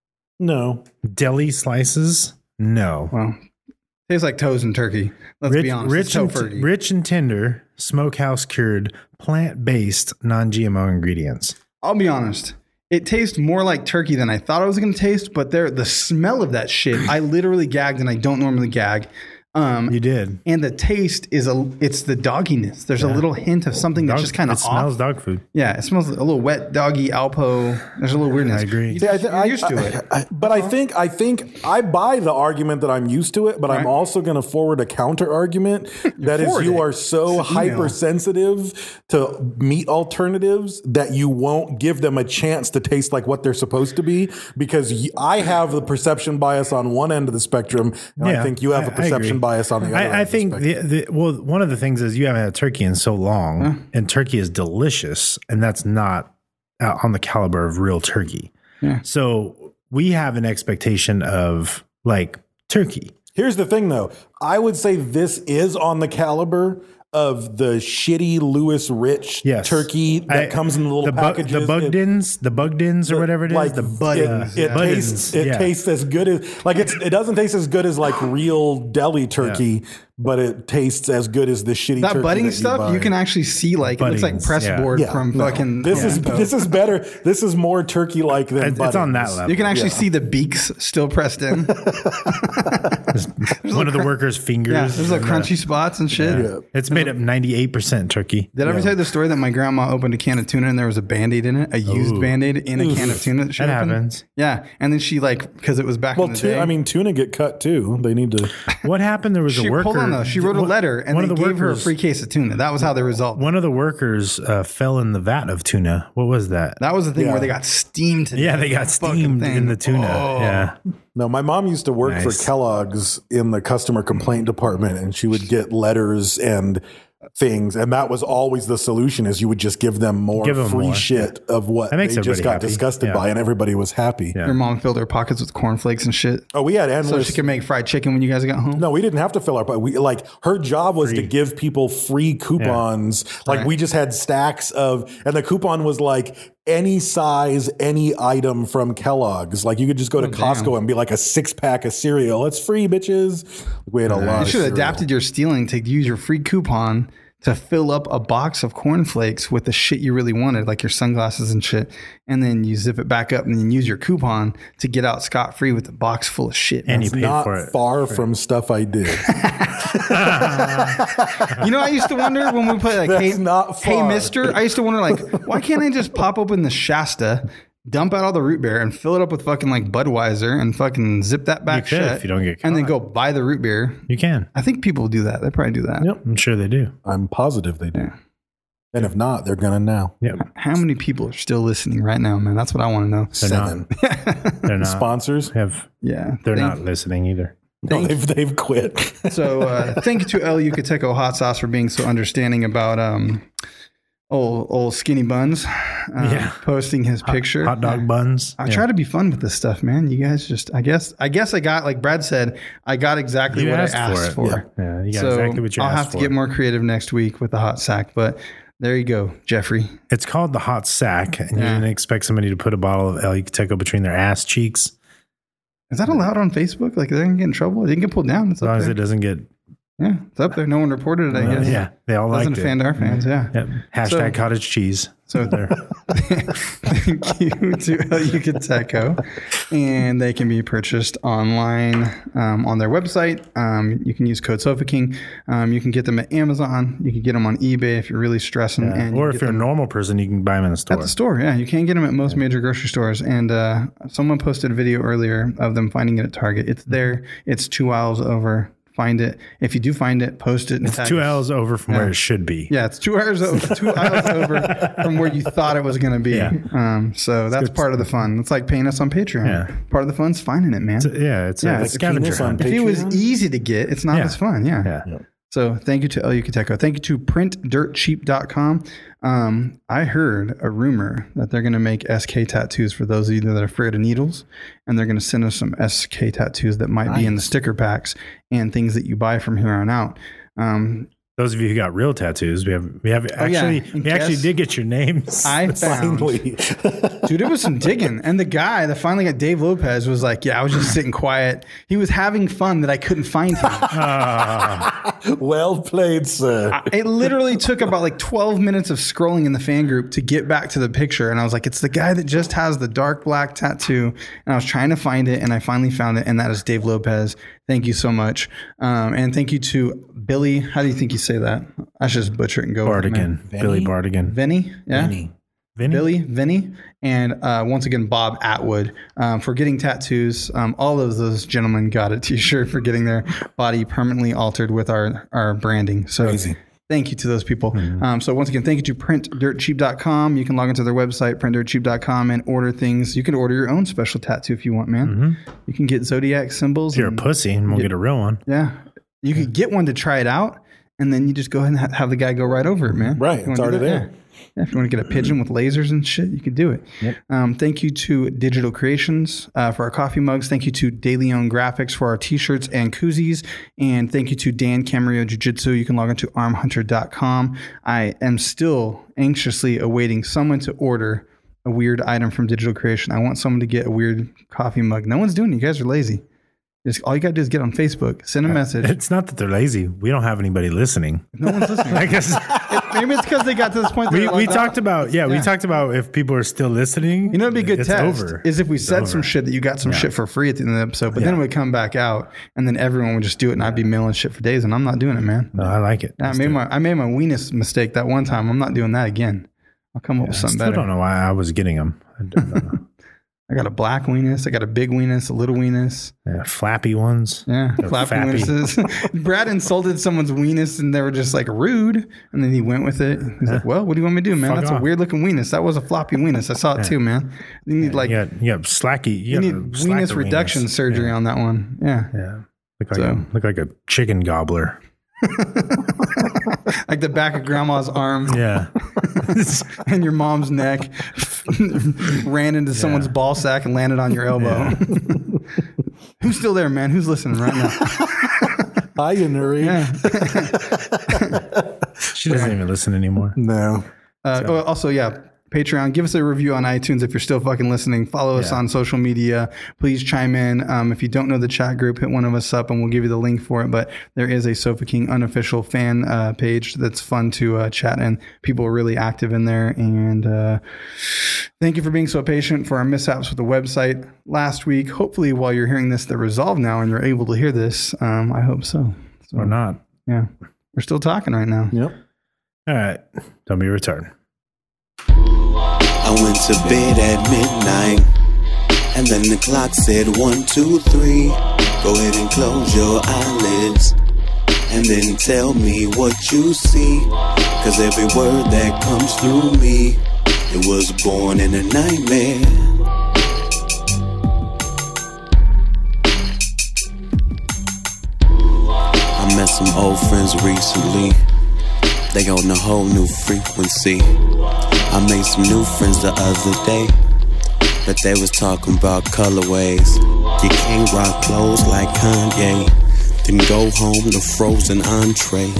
H: No.
F: Deli slices? No.
G: Well, tastes like toes and turkey. Let's
F: rich,
G: be honest.
F: rich,
G: It's
F: and,
G: Tofurkey.
F: rich and tender, smokehouse cured, plant based, non G M O ingredients.
G: I'll be honest. It tastes more like turkey than I thought it was going to taste, but there, the smell of that shit, I literally gagged, and I don't normally gag. Um,
F: You did.
G: and the taste is a, it's the dogginess. There's a little hint of something that's
F: Dog-
G: just kind
F: it
G: of
F: smells
G: off.
F: dog food.
G: Yeah, it smells a little wet, doggy, Alpo. There's a little weirdness.
F: I agree.
H: See, I th-
G: You're
H: I-
G: used to
H: I-
G: it.
H: I- but I think I think I buy the argument that I'm used to it, but I'm
G: Right.
H: also going to forward a counter argument that is
G: forward
H: you
G: it.
H: are so
G: It's an email.
H: hypersensitive to meat alternatives that you won't give them a chance to taste like what they're supposed to be because y- I have the perception bias on one end of the spectrum, and I think you have
F: I-
H: a
F: I
H: perception
F: agree.
H: bias on the other. end
F: I, I
H: of the
F: think
H: spectrum.
F: the, the, well, one of the things is you haven't had turkey in so long, and turkey is delicious, and that's not uh, on the caliber of real turkey.
G: Yeah.
F: So we have an expectation of like turkey.
H: Here's the thing, though. I would say this is on the caliber of the shitty Louis Rich
F: Yes.
H: turkey that
F: I-
H: comes in the little
F: the bu-
H: packages.
F: the
H: It-
F: Bugdins, the Bugdins or whatever it is,
H: like
F: the
H: Buddings. It, it
F: Buddings,
H: tastes it
F: yeah.
H: tastes as good as like it's it doesn't taste as good as like real deli turkey, but it tastes as good as the shitty
G: That
H: turkey
G: budding
H: that
G: stuff,
H: buy.
G: you can actually see like it looks like
F: Buddings,
G: press
F: yeah.
G: board
H: Yeah,
G: from
H: no.
G: fucking.
H: This is
G: yeah.
H: this is better. This is more turkey like than
F: It's, it's on that
H: Buddings.
F: level.
G: You can actually
H: Yeah.
G: see the beaks still pressed in.
F: One of the workers' fingers.
G: Yeah, there's like
F: and, uh,
G: crunchy spots and shit.
H: Yeah.
F: It's made up ninety-eight percent turkey.
G: Did I ever tell you the story that my grandma opened a can of tuna and there was a Band-Aid in it, a used
F: Ooh.
G: Band-Aid in a can of tuna that she
F: That
G: opened?
F: happens.
G: Yeah, and then she like because it was back
H: Well,
G: in the
H: tuna,
G: day.
H: I mean, tuna get cut too. They need to.
F: What happened? There was
G: she,
F: a worker.
G: hold on though. She wrote a
F: one-
G: letter and
F: one
G: they
F: of the
G: gave her a
F: workers-
G: free case of tuna. That was how they resolved.
F: One of the workers uh, fell in the vat of tuna. What was that?
G: That was the thing
H: Yeah.
G: where they got steamed. To
F: yeah,
G: death.
F: they got
G: Fucking
F: steamed
G: thing.
F: in the tuna.
G: Oh.
F: Yeah.
H: No, my mom used to work
F: Nice.
H: for Kellogg's in the customer complaint department, and she would get letters and things, and that was always the solution: is you would just give them more
F: Give them
H: free
F: more.
H: shit of what
F: That makes
H: they just
F: everybody
H: got
F: happy.
H: disgusted
F: Yeah.
H: by, and everybody was happy.
F: Yeah.
G: Your mom filled her pockets with cornflakes and shit,
H: Oh, we had
G: so
H: endless.
G: she could make fried chicken when you guys got home.
H: No, we didn't have to fill our. But we like her job was to
F: Free.
H: give people free coupons. Like
G: Right.
H: we just had stacks of, and the coupon was like any size, any item from Kellogg's. Like you could just go to Costco
G: damn.
H: and be like a six pack of cereal. It's free, bitches. We had a lot.
G: You
H: of
G: should have
H: cereal.
G: adapted your stealing to use your free coupon to fill up a box of cornflakes with the shit you really wanted, like your sunglasses and shit. And then you zip it back up and then use your coupon to get out scot free with a box full of shit.
F: And you
H: It's
F: paid
H: not
F: for it.
H: far from stuff I did.
G: You know, I used to wonder when we play like,
H: That's
G: hey,
H: not
G: hey,
H: far.
G: mister, I used to wonder like, why can't I just pop open the Shasta, dump out all the root beer and fill it up with fucking like Budweiser and fucking zip that back
F: You could
G: shut
F: if you don't get
G: and then
F: caught.
G: go buy the root beer.
F: You can.
G: I think people do that. They probably do that.
H: Yep.
F: I'm sure they do.
H: I'm positive they do. And if not, they're gonna now.
F: Yep.
G: How many people are still listening right now, man? That's what I want to know.
F: They're
H: Seven
F: not. They're not.
H: sponsors.
F: Have,
G: Yeah.
F: they're
G: Thank-
F: not listening either.
H: No, they've they've quit.
G: So uh, thank you to El Yucateco Hot Sauce for being so understanding about um, old old skinny buns. Um,
F: Yeah.
G: posting his picture.
F: Hot dog buns.
G: I
F: Yeah.
G: try to be fun with this stuff, man. You guys just, I guess, I guess I got, like Brad said, I got exactly
F: You
G: what
F: asked
G: I asked
F: for
G: for.
F: it. Yeah. Yeah, you got
G: so
F: exactly what you
G: I'll
F: asked
G: have to
F: for.
G: get more creative next week with the hot sack, but there you go, Jeffrey.
F: It's called the hot sack, and
G: Yeah.
F: you didn't expect somebody to put a bottle of El Yucateco between their ass cheeks.
G: Is that allowed on Facebook? Like, they're gonna get in trouble? It didn't get pulled down. It's
F: As long
G: up
F: as
G: there.
F: it doesn't get.
G: Yeah, it's up there. No one reported it, I guess.
F: Yeah, they all
G: Doesn't
F: liked
G: offend
F: it.
G: our fans, yeah.
F: Yep. Hashtag
G: So-
F: cottage cheese.
G: So
F: there.
G: thank you to El Yucateco, and they can be purchased online um, on their website. Um, you can use code SofaKing. Um, you can get them at Amazon. You can get them on eBay if you're really stressing. And you
F: Or
G: can
F: if
G: get
F: you're a
G: them
F: normal person, you can buy them in the store.
G: at the store, yeah, you can get them at most major grocery stores. And uh, someone posted a video earlier of them finding it at Target. It's there. It's two aisles over. Find it. If you do find it, post it. And
F: It's
G: tag
F: two
G: us.
F: aisles over from
G: Yeah.
F: where it should be.
G: Yeah, it's two hours over, two aisles over from where you thought it was going to be.
F: Yeah.
G: Um, so that's
F: good.
G: part of the fun. It's like paying us on Patreon.
F: Yeah.
G: Part of the fun's finding it, man.
F: It's a- yeah, it's
G: Yeah,
F: a
G: it's a
F: scavenger
H: penis on
F: hunt.
G: If it was
H: Patreon?
G: easy to get, it's not
F: Yeah.
G: as fun. Yeah.
F: Yeah.
G: So thank you to El Yucateco. Thank you to print dirt cheap dot com. Um, I heard a rumor that they're going to make S K tattoos for those of you that are afraid of needles. And they're going to send us some S K tattoos that might be in the sticker packs and things that you buy from here on out. Um,
F: Those of you who got real tattoos, we have we have
G: Oh, yeah.
F: actually
G: And
F: we actually
G: guess-
F: did get your names.
G: I found,
H: Finally.
G: dude, it was some digging. And the guy that finally got Dave Lopez was like, yeah, I was just sitting quiet. He was having fun that I couldn't find him.
H: Well played, sir.
G: It literally took about like twelve minutes of scrolling in the fan group to get back to the picture. And I was like, it's the guy that just has the dark black tattoo. And I was trying to find it and I finally found it. And that is Dave Lopez. Thank you so much. Um, and thank you to Billy. How do you think you say that? I should just butcher it and go. with it, man.
F: Bardigan, Billy Bardigan,
G: Vinny. Yeah.
H: Vinny.
F: Vinny?
G: Billy, Vinny, and uh, once again, Bob Atwood um, for getting tattoos. Um, all of those gentlemen got a t-shirt for getting their body permanently altered with our, our branding. So
H: Crazy.
G: thank you to those people. Um, so once again, thank you to print dirt cheap dot com. You can log into their website, print dirt cheap dot com, and order things. You can order your own special tattoo if you want, man. You can get zodiac symbols.
F: If you're a
G: and-
F: pussy and we'll get a real one.
G: yeah. You could get one to try it out and then you just go ahead and ha- have the guy go right over it, man.
H: Right,
G: If you
H: it's
G: wanna do
H: already
G: that,
H: there.
G: Yeah. Yeah, if you want to get a pigeon with lasers and shit, you can do it.
F: Yep.
G: Um, thank you to Digital Creations uh, for our coffee mugs. Thank you to Daily Own Graphics for our t-shirts and koozies. And thank you to Dan Camarillo Jiu-Jitsu. You can log on to arm hunter dot com. I am still anxiously awaiting someone to order a weird item from Digital Creation. I want someone to get a weird coffee mug. No one's doing it. You guys are lazy. Just, all you got to do is get on Facebook, send a message.
F: It's not that they're lazy. We don't have anybody listening.
G: No one's listening.
F: I guess
G: Maybe it's because they got to this point.
F: we,
G: they're
F: we
G: like,
F: talked
G: "Oh."
F: about yeah, we
G: Yeah.
F: talked about if people are still listening.
G: You know, it'd be a good
F: it's
G: test
F: over.
G: is if we
F: It's
G: said
F: over.
G: some shit that you got some
F: Yeah.
G: shit for free at the end of the episode, but then
F: Yeah.
G: it would come back out, and then everyone would just do it, and I'd be mailing shit for days, and I'm not doing it, man.
F: No, I like it.
G: I
F: Let's
G: made
F: do
G: my
F: it.
G: I made my weenus mistake that one time. I'm not doing that again. I'll come up with
F: I
G: something
F: still
G: better.
F: don't know why I was getting them. I don't know.
G: I got a black weenus. I got a big weenus, a little weenus.
F: Yeah, flappy ones.
G: Yeah,
F: They're
G: flappy
F: fappy.
G: weenuses. Brad insulted someone's weenus, and they were just like rude. And then he went with it. He's like, "Well, what do you want me to do, man?
F: Fuck
G: That's
F: off."
G: a weird looking weenus. That was a floppy weenus. I saw it too, man. You need like
F: you got, you got slacky.
G: you
F: You,
G: need
F: got
G: weenus
F: slacker
G: reduction
F: weenus.
G: surgery
F: Yeah.
G: on that one. Yeah,
F: Yeah, look like
G: So-
F: a, look like a chicken gobbler.
G: like the back of grandma's arm
F: Yeah,
G: and your mom's neck ran into someone's ball sack and landed on your elbow. Who's still there, man? Who's listening right now?
H: Hi, Nuri.
G: Yeah.
F: she doesn't even listen anymore.
H: No.
G: Uh, oh, also, yeah, Patreon. Give us a review on iTunes if you're still fucking listening. Follow us
F: Yeah.
G: on social media. Please chime in. Um, if you don't know the chat group, hit one of us up and we'll give you the link for it. But there is a Sofa King unofficial fan uh, page that's fun to uh, chat, and people are really active in there. And uh, thank you for being so patient for our mishaps with the website last week. Hopefully, while you're hearing this, they're resolved now and you're able to hear this. Um, I hope so. so.
F: Or not.
G: Yeah. We're still talking right now.
H: Yep.
F: All right. Don't be retarded.
I: I went to bed at midnight, and then the clock said one, two, three. Go ahead and close your eyelids, and then tell me what you see. Cause every word that comes through me, it was born in a nightmare. I met some old friends recently. They on a whole new frequency. I made some new friends the other day, but they was talking about colorways. You can't rock clothes like Kanye, then go home to frozen entree.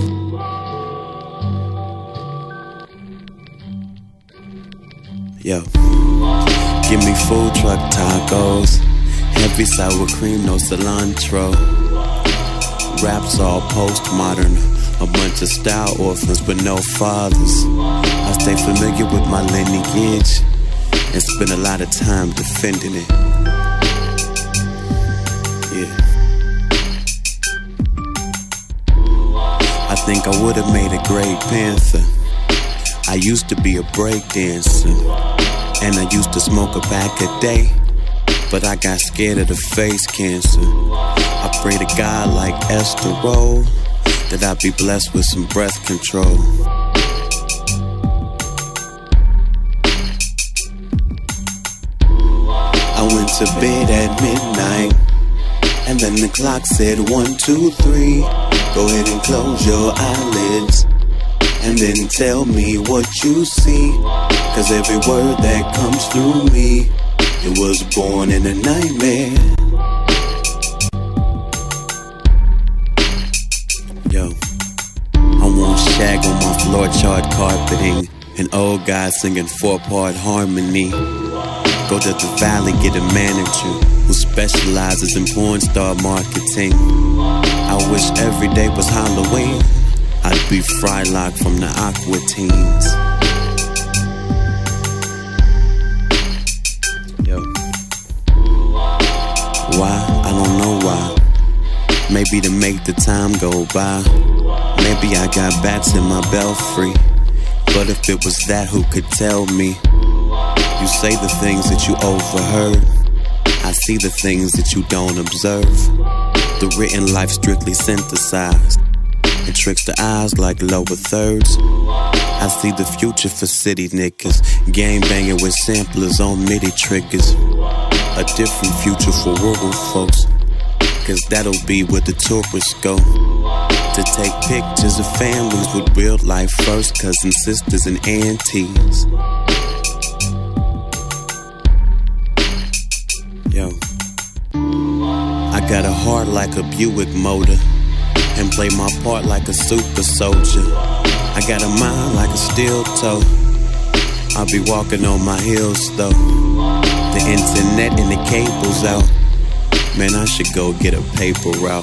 I: Yo, give me food truck tacos, heavy sour cream, no cilantro. Raps all postmodern, a bunch of style orphans but no fathers. I stay familiar with my lineage and spend a lot of time defending it. Yeah. I think I would have made a great panther. I used to be a break dancer, and I used to smoke a pack a day, but I got scared of the face cancer. I pray to God like Esther Roll that I be blessed with some breath control. I went to bed at midnight, and then the clock said one, two, three. Go ahead and close your eyelids, and then tell me what you see. Cause every word that comes through me, it was born in a nightmare. Yo, I want shag on my floor chart carpeting, an old guy singing four-part harmony. Go to the valley, get a manager who specializes in porn star marketing. I wish every day was Halloween. I'd be Frylock from the Aqua Teens. Yo. Why? I don't know why. Maybe to make the time go by. Maybe I got bats in my belfry. But if it was that, who could tell me? You say the things that you overheard. I see the things that you don't observe. The written life strictly synthesized. It tricks the eyes like lower thirds. I see the future for city niggas, gang banging with samplers on MIDI triggers. A different future for rural folks, cause that'll be where the tourists go. to take pictures of families with real life first cousins, sisters, and aunties. Yo, I got a heart like a Buick motor and play my part like a super soldier. I got a mind like a steel toe. I'll be walking on my heels though. The internet and the cables out. Man, I should go get a paper route.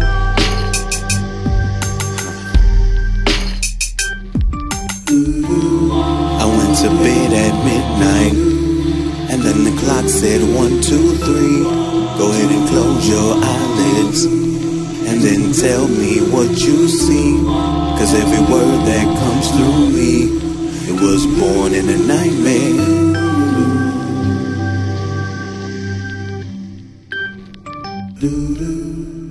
I: I went to bed at midnight, and then the clock said one, two, three. Go ahead and close your eyelids, and then tell me what you see. Cause every word that comes through me, it was born in a nightmare. Do-do.